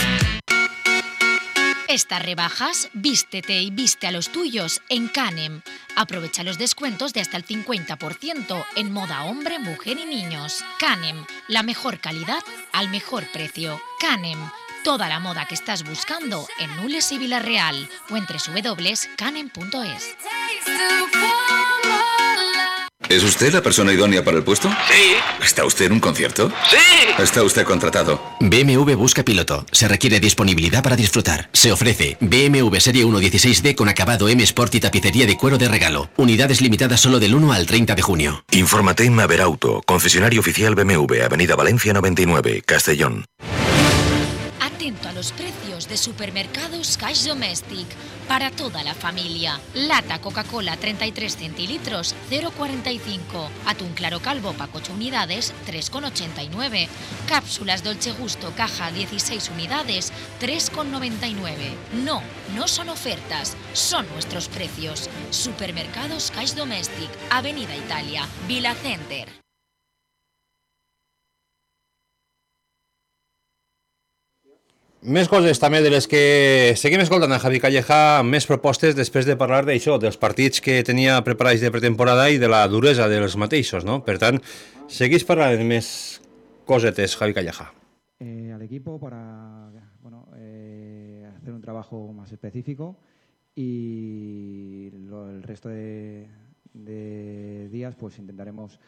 Estas rebajas, vístete y viste a los tuyos en Canem. Aprovecha los descuentos de hasta el 50% en moda hombre, mujer y niños. Canem, la mejor calidad al mejor precio. Canem, toda la moda que estás buscando en Nules y Vila-real o en www.canem.es. ¿Es usted la persona idónea para el puesto? Sí. ¿Está usted en un concierto? Sí. Está usted contratado. BMW busca piloto. Se requiere disponibilidad para disfrutar. Se ofrece BMW Serie 1 16D con acabado M Sport y tapicería de cuero de regalo. Unidades limitadas solo del 1 al 30 de junio. Infórmate en Maverauto, concesionario oficial BMW, Avenida Valencia 99, Castellón. Atento a los precios de Supermercados Cash Domestic. Para toda la familia. Lata Coca-Cola 33 centilitros, 0,45. Atún claro calvo pack 8 unidades, 3,89. Cápsulas Dolce Gusto caja 16 unidades, 3,99. No, no son ofertas, son nuestros precios. Supermercados Cash Domestic, Avenida Italia, Vila Center. Més coses també de les que seguim escoltant a Javi Calleja, més propostes després de parlar d'això, dels partits que tenia preparats de pretemporada i de la duresa dels mateixos, ¿no? Per tant, seguís parlant de més cosetes, Javi Calleja. Al equipo para hacer un trabajo más específico y el resto de días pues intentaremos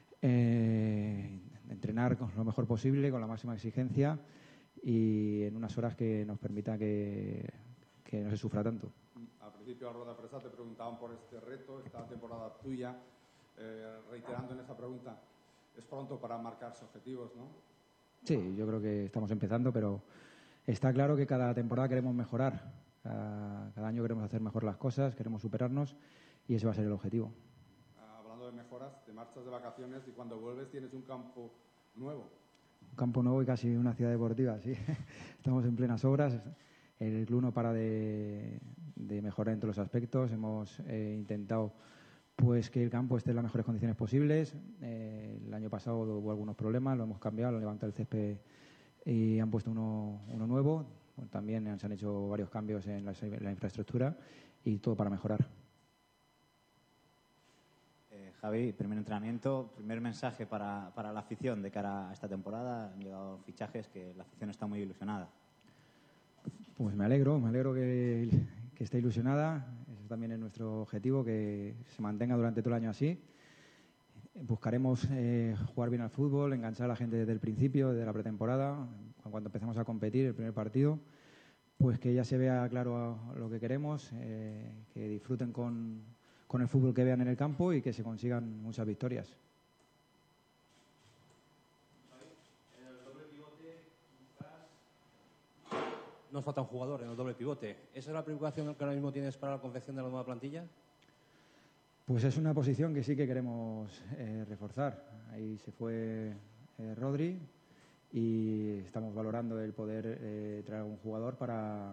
entrenar con lo mejor posible, con la máxima exigencia y en unas horas que nos permita que no se sufra tanto. Al principio, a rueda de prensa te preguntaban por este reto, esta temporada tuya, reiterando en esa pregunta, es pronto para marcarse objetivos, ¿no? Sí, yo creo que estamos empezando, pero está claro que cada temporada queremos mejorar, cada año queremos hacer mejor las cosas, queremos superarnos y ese va a ser el objetivo. Hablando de mejoras, te marchas de vacaciones y cuando vuelves tienes un campo nuevo. Un campo nuevo y casi una ciudad deportiva, sí. Estamos en plenas obras. El club no para de mejorar en todos los aspectos. Hemos intentado pues que el campo esté en las mejores condiciones posibles. El año pasado hubo algunos problemas, lo hemos cambiado, lo han levantado el césped y han puesto uno nuevo. Bueno, también se han hecho varios cambios en la infraestructura y todo para mejorar. Javi, primer entrenamiento, primer mensaje para la afición de cara a esta temporada. Han llegado fichajes que la afición está muy ilusionada. Pues me alegro que esté ilusionada. Ese también es nuestro objetivo, que se mantenga durante todo el año así. Buscaremos jugar bien al fútbol, enganchar a la gente desde el principio, desde la pretemporada, cuando empezamos a competir, el primer partido, pues que ya se vea claro lo que queremos, que disfruten con el fútbol que vean en el campo y que se consigan muchas victorias. Nos falta un jugador en el doble pivote. ¿Esa es la preocupación que ahora mismo tienes para la confección de la nueva plantilla? Pues es una posición que sí que queremos reforzar. Ahí se fue Rodri y estamos valorando el poder traer a un jugador para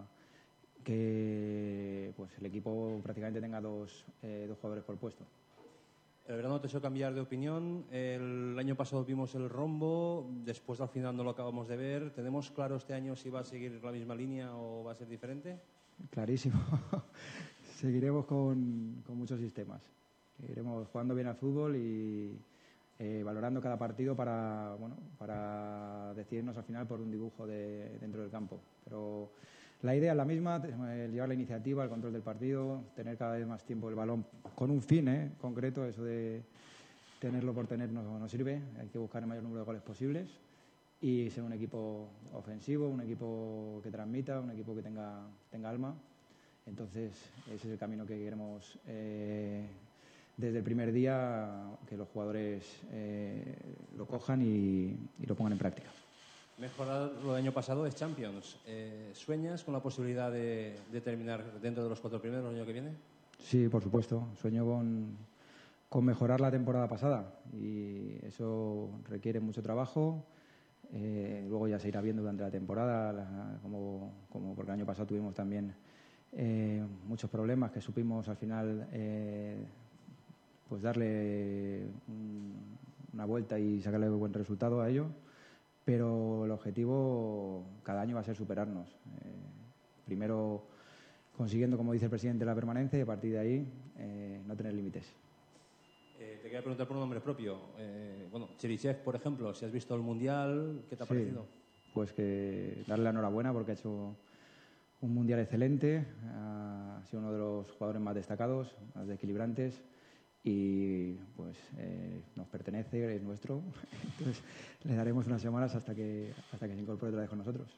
que pues el equipo prácticamente tenga dos jugadores por puesto. El verano te hizo cambiar de opinión. El año pasado vimos el rombo, después al final no lo acabamos de ver. ¿Tenemos claro este año si va a seguir la misma línea o va a ser diferente? Clarísimo. Seguiremos con muchos sistemas. Seguiremos jugando bien al fútbol y valorando cada partido para decidirnos al final por un dibujo dentro del campo. Pero la idea es la misma, llevar la iniciativa, el control del partido, tener cada vez más tiempo el balón con un fin concreto. Eso de tenerlo por tener no sirve, hay que buscar el mayor número de goles posibles y ser un equipo ofensivo, un equipo que transmita, un equipo que tenga alma. Entonces ese es el camino que queremos desde el primer día, que los jugadores lo cojan y lo pongan en práctica. Mejorar lo del año pasado es Champions. ¿Sueñas con la posibilidad de terminar dentro de los 4 primeros el año que viene? Sí, por supuesto. Sueño con mejorar la temporada pasada y eso requiere mucho trabajo. Luego ya se irá viendo durante la temporada, como porque el año pasado tuvimos también muchos problemas que supimos al final pues darle una vuelta y sacarle buen resultado a ello. Pero el objetivo cada año va a ser superarnos. Primero consiguiendo, como dice el presidente, la permanencia y a partir de ahí no tener límites. Te quería preguntar por un nombre propio. Cherichev, por ejemplo, si has visto el Mundial, ¿qué te ha parecido? Pues que darle la enhorabuena porque ha hecho un Mundial excelente, ha sido uno de los jugadores más destacados, más desequilibrantes y pues nos pertenece, es nuestro. Entonces le daremos unas semanas hasta que se incorpore otra vez con nosotros.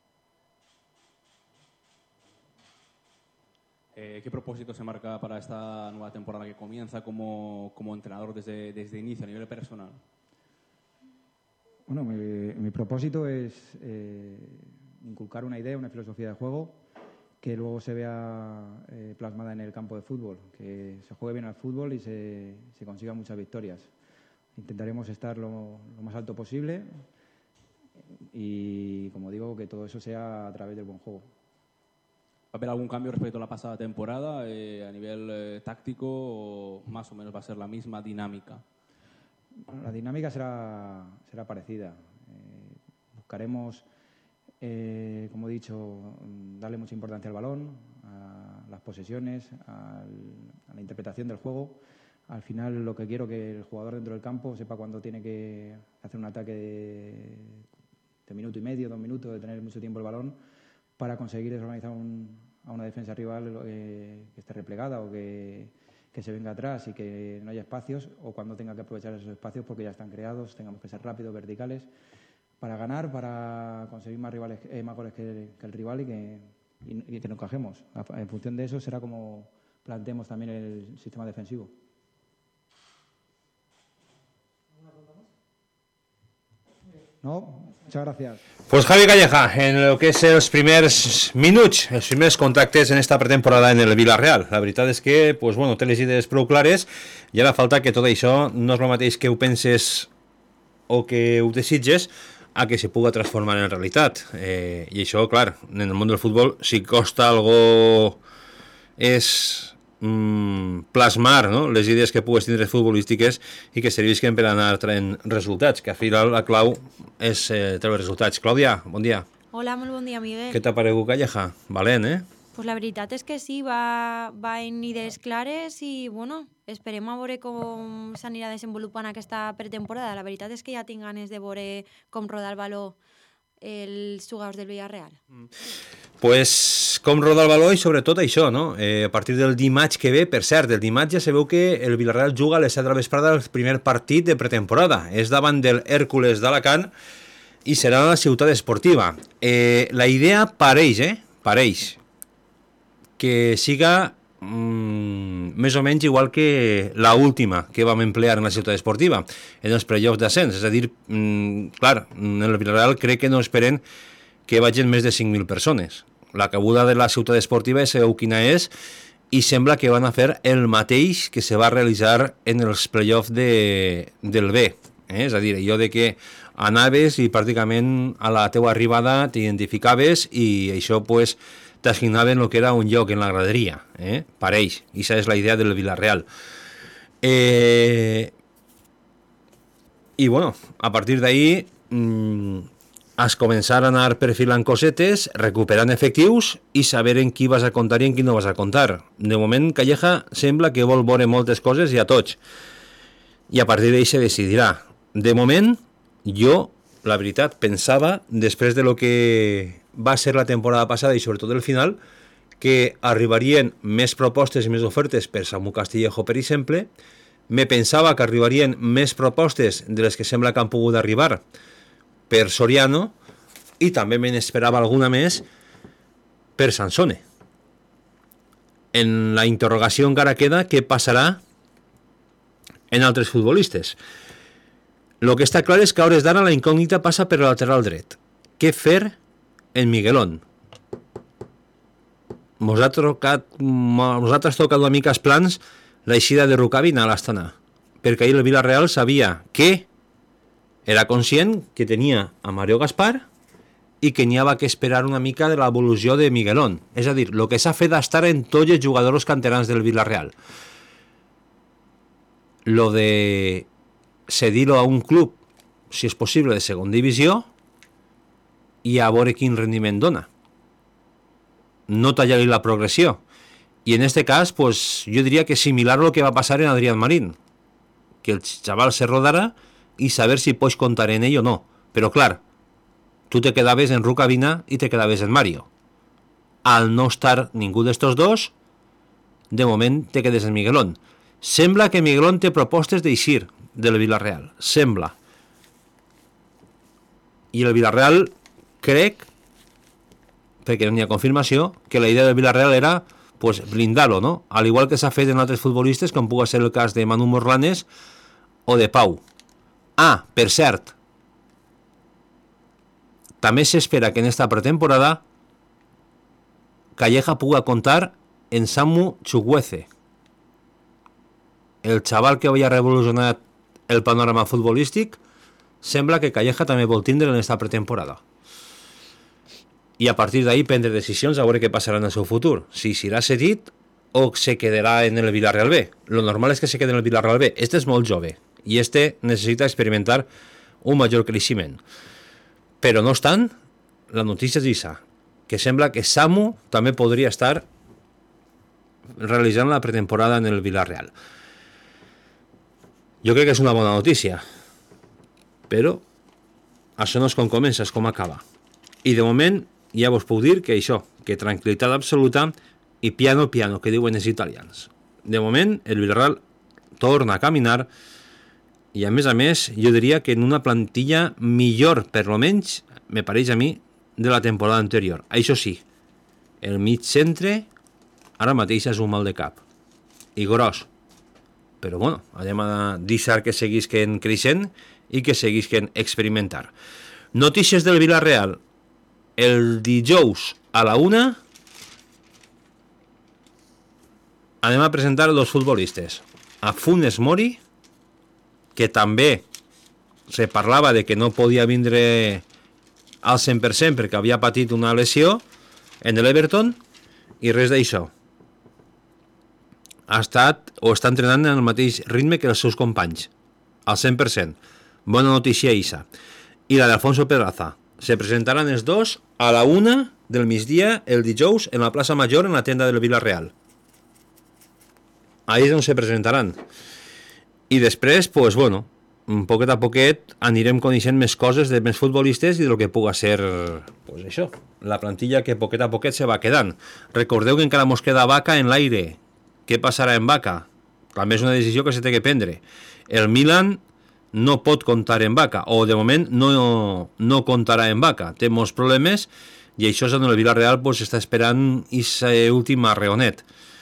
¿Qué propósito se marca para esta nueva temporada que comienza como entrenador desde inicio, a nivel personal? Bueno, mi propósito es inculcar una idea, una filosofía de juego que luego se vea plasmada en el campo de fútbol, que se juegue bien al fútbol y se consigan muchas victorias. Intentaremos estar lo más alto posible y, como digo, que todo eso sea a través del buen juego. ¿Va a haber algún cambio respecto a la pasada temporada a nivel táctico o más o menos va a ser la misma dinámica? Bueno, la dinámica será parecida. Buscaremos, como he dicho, darle mucha importancia al balón, a las posesiones, a la interpretación del juego. Al final lo que quiero es que el jugador dentro del campo sepa cuándo tiene que hacer un ataque de minuto y medio, 2 minutos, de tener mucho tiempo el balón, para conseguir desorganizar a una defensa rival que esté replegada o que se venga atrás y que no haya espacios, o cuando tenga que aprovechar esos espacios porque ya están creados, tengamos que ser rápidos, verticales, para ganar, para conseguir más goles que el rival y que nos encajemos. En función de eso será como planteemos también el sistema defensivo. No, muchas gracias. Pues Javi Calleja, en lo que és els primers minuts, els primers contactes en esta pretemporada en el Villarreal. La veritat és que, pues, bueno, té les idees prou clares i ara falta que tot això no és el mateix que ho penses o que ho desitges a que se puga transformar en realitat. I això, clar, en el món del futbol, si costa algo és plasmar, no?, les idees que pugues tindre futbolístiques i que servisquen per anar traient resultats, que al final la clau és treure resultats. Clàudia, bon dia. Hola, molt bon dia, Miguel. Què t'ha paregut Calleja? Valent, Pues la veritat és que sí, va en idees clares i, bueno, esperem a veure com s'anirà desenvolupant aquesta pretemporada. La veritat és que ja tinc ganes de veure com roda el baló els jugadors del Villarreal. Pues com roda el baló i sobretot això, no? A partir del dimarts que ve, per cert, el dimarts ja sabeu que el Villarreal juga a les 7 de la vesprada el primer partit de pretemporada. És davant del Hèrcules d'Alacant i serà a la ciutat esportiva. La idea pareix que siga més o menys igual que la última que vam emplear en la ciutat esportiva, en els playoffs d'ascens. És a dir, clar, en el Villarreal crec que no esperen que vagin més de 5.000 persones. La cabuda de la ciutat esportiva és quina és i sembla que van a fer el mateix que se va realitzar en els playoffs del B. És a dir, allò de que anaves i pràcticament a la teua arribada t'identificaves i això pues t'assignaven el que era un lloc en la graderia, pareix, i aquesta és la idea del Villarreal. I bueno, a partir d'ahí has començar a anar perfilant cosetes, recuperant efectius i saber en qui vas a comptar i en qui no vas a comptar. De moment, Calleja sembla que vol veure moltes coses i a tots, i a partir d'ahí se decidirà. De moment, jo, la veritat, pensava, després de lo que va ser la temporada passada i sobretot el final, que arribarien més propostes i més ofertes per Samu Castillejo, per exemple. Me pensava que arribarien més propostes de les que sembla que han pogut arribar per Soriano i també me n'esperava alguna més per Sansone. En la interrogació encara queda què passarà en altres futbolistes. Lo que està clar és que a hores d'ara la incògnita passa per el lateral dret. Què fer en Miguelón? Mos ha tocat una mica els plans l'eixida de Rukavina a l'Astana, perquè ahir el Villarreal sabia que era conscient que tenia a Mario Gaspar i que n'hi havia que esperar una mica de l'evolució de Miguelón. És a dir, el que s'ha fet estar en tots els jugadors canterans del Villarreal. Lo de cedir-lo a un club, si és possible, de segona divisió, i a veure quin rendiment dona. No tallar-li la progressió. I en este cas, pues, jo diria que similar a lo que va passar en Adrián Marín, que el xaval se rodara i saber si pots comptar en ell o no. Però clar, tu te quedaves en Rukavina i te quedaves en Mario. Al no estar ningú d'estos dos, de moment te quedes en Miguelón. Sembla que Miguelón té propostes d'eixir del Villarreal. Sembla. I el Villarreal crec, perquè no hi ha confirmació, que la idea del Villarreal era pues, blindar-lo, no? Al igual que s'ha fet en altres futbolistes, com pugui ser el cas de Manu Morlanes o de Pau. Ah, per cert, també s'espera que en esta pretemporada Calleja pugui contar en Samu Chukwueze, el xaval que havia revolucionat el panorama futbolístic. Sembla que Calleja també vol tindre en esta pretemporada. I a partir d'ahí prendre decisions a veure què passarà en el seu futur. Si serà cedit o se quedarà en el Villarreal B. Lo normal és que se quede en el Villarreal B. Este és molt jove i este necessita experimentar un major creixement. Però no obstant, la notícia és aquesta, que sembla que Samu també podria estar realitzant la pretemporada en el Villarreal. Jo crec que és una bona notícia, però això no és com comença, és com acaba. I de moment ja vos puc dir que això, que tranquil·litat absoluta i piano piano, que diuen els italians. De moment el Villarreal torna a caminar i a més jo diria que en una plantilla millor, per lo menys, me pareix a mi, de la temporada anterior. Això sí, el mig centre ara mateix és un mal de cap i gros, però bueno, anem a deixar que seguisquen creixent i que seguisquen experimentar. Notícies del Villarreal. El dijous a la 1 anem a presentar dos futbolistes, a Funes Mori, que també se parlava de que no podia vindre al 100% perquè havia patit una lesió en l'Everton, i res d'això. Ha estat o està entrenant en el mateix ritme que els seus companys, al 100%. Bona notícia eixa. I la d'Alfonso Pedraza. Se presentaran els dos a la 1 del migdia el dijous en la plaça Major en la tenda del Villarreal. Ahí és on se presentaran. I després, pues bueno, poquet a poquet anirem coneixent més coses de més futbolistes i del que puga ser, pues això, la plantilla que poquet a poquet se va quedant. Recordeu que encara mos queda Vaca en l'aire. Què passarà en Vaca? També és una decisió que se té que prendre. El Milan no pot comptar en Vaca, o de moment no comptarà en Vaca. Té molts problemes i això és on el Villarreal pues, està esperant aquest últim arreonet.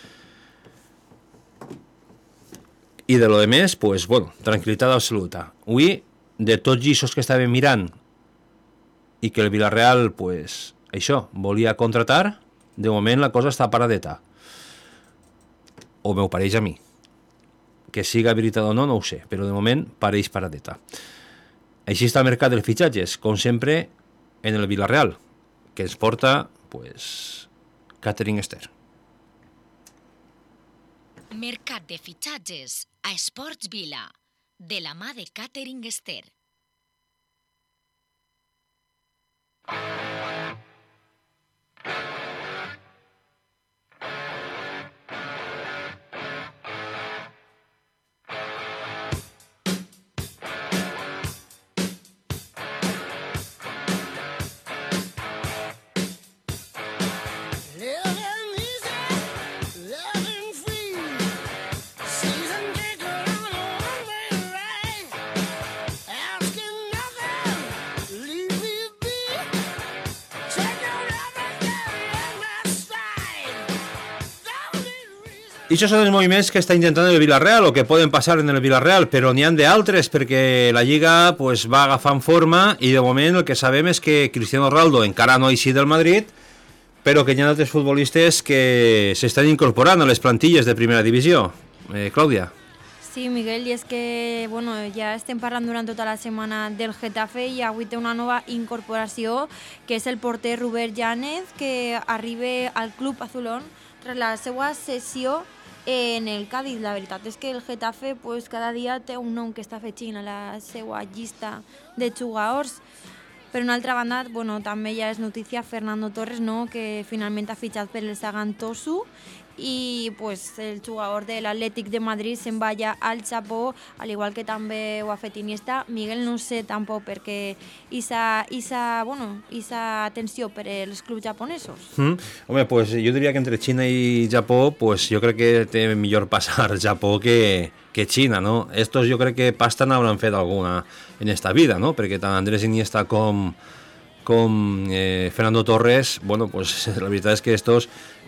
I de lo de més, pues, bueno, tranquil·litat absoluta. Avui, de tots lliços que estàvem mirant i que el Villarreal, pues, això, volia contratar, de moment la cosa està paradeta. O m'ho pareix a mi. Que siga veritat o no, no ho sé, però de moment pareix paradeta. Així està el mercat dels fitxatges, com sempre, en el Villarreal, que ens porta, pues, Catering Esther. Mercat de fitxatges a Esports Vila, de la mà de Catering Esther. I això són els moviments que està intentant el Villarreal o que poden passar en el Villarreal, però n'hi ha d'altres perquè la Lliga pues, va agafant forma i de moment el que sabem és que Cristiano Ronaldo encara no ha eixit del Madrid, però que hi ha altres futbolistes que s'estan incorporant a les plantilles de primera divisió. Clàudia. Sí, Miguel, i és que bueno, ja estem parlant durant tota la setmana del Getafe i avui té una nova incorporació que és el porter Robert Yáñez, que arriba al Club Azulón tras la seva sessió en el Cádiz. La veritat és que el Getafe pues, cada dia té un nom que està afegint a la seva llista de jugadors. Per una altra banda, bueno, també ja és notícia Fernando Torres, no? Que finalment ha fitxat per el Sagan Tosu i pues, el jugador de l'Atlètic de Madrid se'n va ja al Japó, al igual que també ho ha fet Iniesta. Miguel no sé tampoc perquè esa atenció per als clubs japonesos. Home, pues jo diria que entre Xina i Japó, pues jo crec que té millor passar Japó que Xina, no? Estos jo crec que pasta n'hauran fet alguna en esta vida, no? Perquè tant Andrés Iniesta com Fernando Torres, bueno, pues la veritat és que estos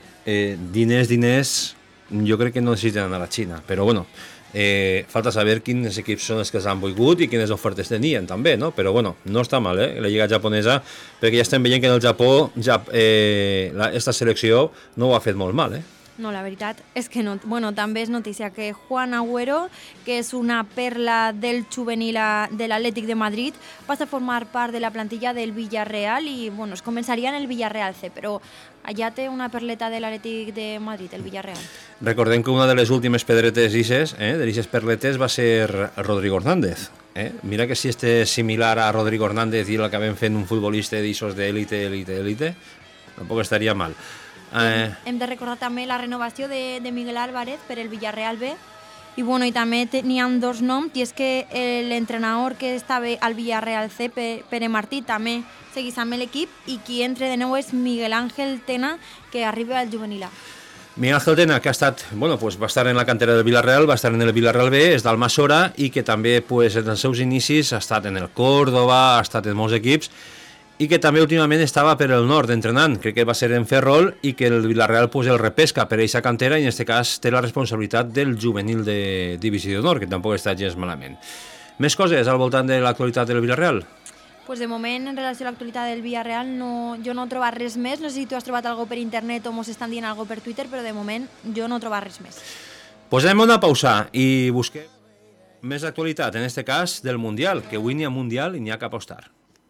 diners, jo crec que no necessiten anar a la Xina, però bueno, falta saber quins equips són els que s'han volgut i quines ofertes tenien també, no? Però bueno, no està mal, la lliga japonesa, perquè ja estem veient que en el Japó esta selecció no ho ha fet molt mal, No, la veritat és que no. Bueno, també és notícia que Juan Agüero, que és una perla del juvenil de l'Atlètic de Madrid, passa a formar part de la plantilla del Villarreal i bueno, es començaria en el Villarreal C, però allà té una perleta de l'Atlètic de Madrid, el Villarreal. Recordem que una de les últimes pedretes de les perletes va ser Rodrigo Hernández. Mira que si este és similar a Rodrigo Hernández i l'acabem fent un futbolista d'ixos d'élite, tampoc estaria mal. Hem de recordar també la renovació de Miguel Álvarez per el Villarreal B i, bueno, i també n'hi ha dos noms, i és que l'entrenador que estava al Villarreal C, Pere Martí, també segueix amb l'equip, i qui entra de nou és Miguel Ángel Tena, que arriba al juvenil A. Miguel Ángel Tena, que ha estat, bueno, pues va estar en la cantera del Villarreal, va estar en el Villarreal B, és d'Almassora, i que també pues, en els seus inicis ha estat en el Córdoba, ha estat en molts equips, i que també últimament estava per el nord entrenant, crec que va ser en Ferrol, i que el Villarreal pues, el repesca per eixa cantera i en aquest cas té la responsabilitat del juvenil de Divisió d'Honor, que tampoc està gens malament. Més coses al voltant de l'actualitat del Villarreal? Pues de moment, en relació a l'actualitat del Villarreal, jo no he trobat res més. No sé si tu has trobat alguna per internet o mos estan dient alguna per Twitter, però de moment jo no he trobat res més. Pues anem a una pausa i busquem més actualitat, en aquest cas del Mundial, que avui n'hi ha Mundial i n'hi ha que apostar.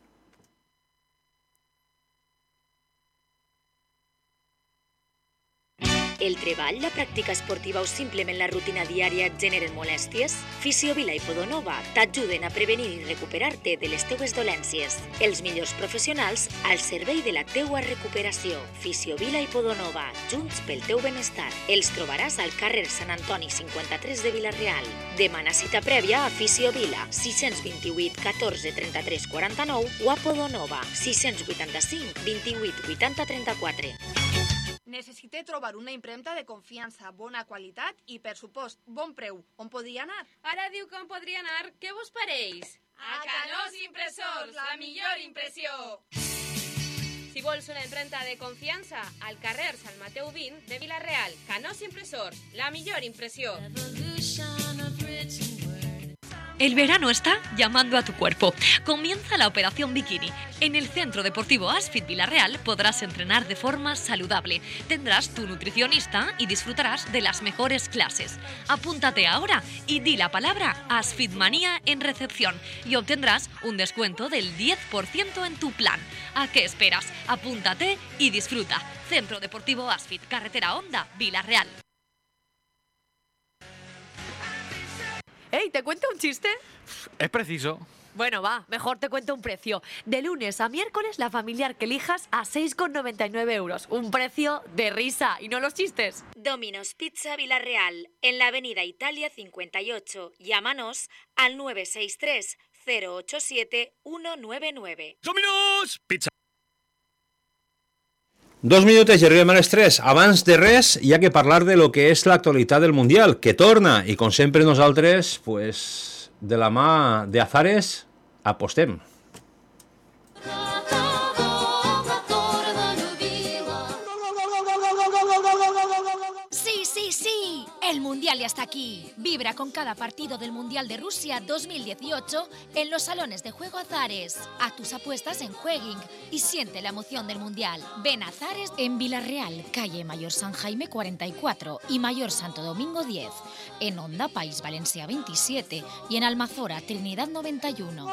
El treball, la pràctica esportiva o simplement la rutina diària et generen molèsties? Fisiovila i Podonova t'ajuden a prevenir i recuperar-te de les teues dolències. Els millors professionals al servei de la teua recuperació. Fisiovila i Podonova, junts pel teu benestar. Els trobaràs al carrer Sant Antoni 53 de Vila-real. Demana cita prèvia a Fisiovila, 628 14 33 49 o a Podonova, 685 28 80 34. Necessite trobar una impremta de confiança, bona qualitat i, per supost, bon preu. On podria anar? Ara diu que on podria anar. Què vos pareix? A Canós Impressors, la millor impressió! Si vols una impremta de confiança, al carrer Sant Mateu 20 de Vila-real. Canós Impressors, la millor impressió. El verano está llamando a tu cuerpo. Comienza la Operación Bikini. En el Centro Deportivo Asfit Vila-real podrás entrenar de forma saludable. Tendrás tu nutricionista y disfrutarás de las mejores clases. Apúntate ahora y di la palabra Asfitmanía en recepción y obtendrás un descuento del 10% en tu plan. ¿A qué esperas? Apúntate y disfruta. Centro Deportivo Asfit, Carretera Honda, Vila-real. Hey, ¿te cuento un chiste? Es preciso. Bueno, va, mejor te cuento un precio. De lunes a miércoles, la familiar que elijas a 6,99 euros. Un precio de risa, y no los chistes. Domino's Pizza Vila-real, en la avenida Italia 58. Llámanos al 963 087 199. ¡Domino's Pizza! 2 minuts i arribem a les 3. Abans de res, hi ha que parlar de lo que és l'actualitat del Mundial, que torna, i com sempre nosaltres, pues, de la mà de Azares, apostem. Sí, el Mundial ya está aquí. Vibra con cada partido del Mundial de Rusia 2018 en los salones de juego Azares. Haz tus apuestas en Jueguing y siente la emoción del Mundial. Ven a Azares en Vila-real, calle Mayor San Jaime 44 y Mayor Santo Domingo 10. En Onda País Valencia 27 y en Almazora Trinidad 91.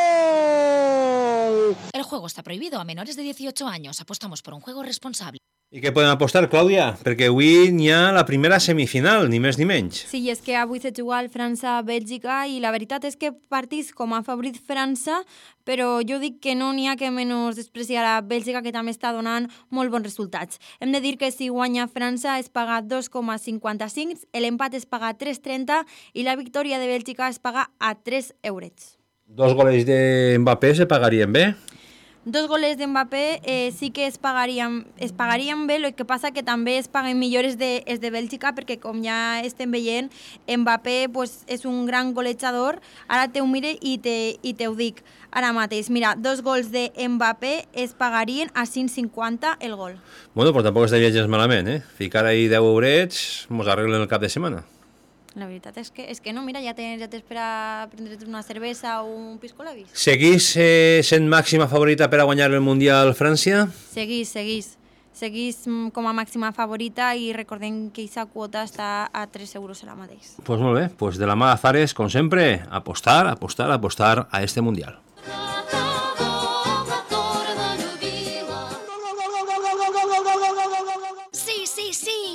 El juego está prohibido a menores de 18 años. Apostamos por un juego responsable. I què podem apostar, Clàudia? Perquè avui n'hi ha la primera semifinal, ni més ni menys. Sí, és que avui se juga el França-Bèlgica i la veritat és que partís com a favorit França, però jo dic que no n'hi ha que menys despreciar a Bèlgica, que també està donant molt bons resultats. Hem de dir que si guanya França es paga 2,55, l'empat es paga 3,30 i la victòria de Bèlgica es paga a 3 eurets. 2 goles de Mbappé se pagarien bé? 2 goles d'Mbappé sí que es pagarien bé, el que passa que també es paguen millor els de Bèlgica, perquè com ja estem veient, Mbappé pues, és un gran golejador. Ara te ho mire i te ho dic ara mateix. Mira, 2 gols de Mbappé es pagarien a 5,50 el gol. Bueno, però tampoc estaria gens malament, eh? Ficar ahí 10 eurets, mos arreglen el cap de setmana. La veritat és que no, mira, ja t'espera prendre't una cervesa o un pisco labis. Seguís sent màxima favorita per a guanyar el Mundial França? Seguís com a màxima favorita i recordem que aquesta quota està a 3 euros ara mateix. Pues molt bé, pues de la mà d'Azares, com sempre, apostar a este Mundial. Sí,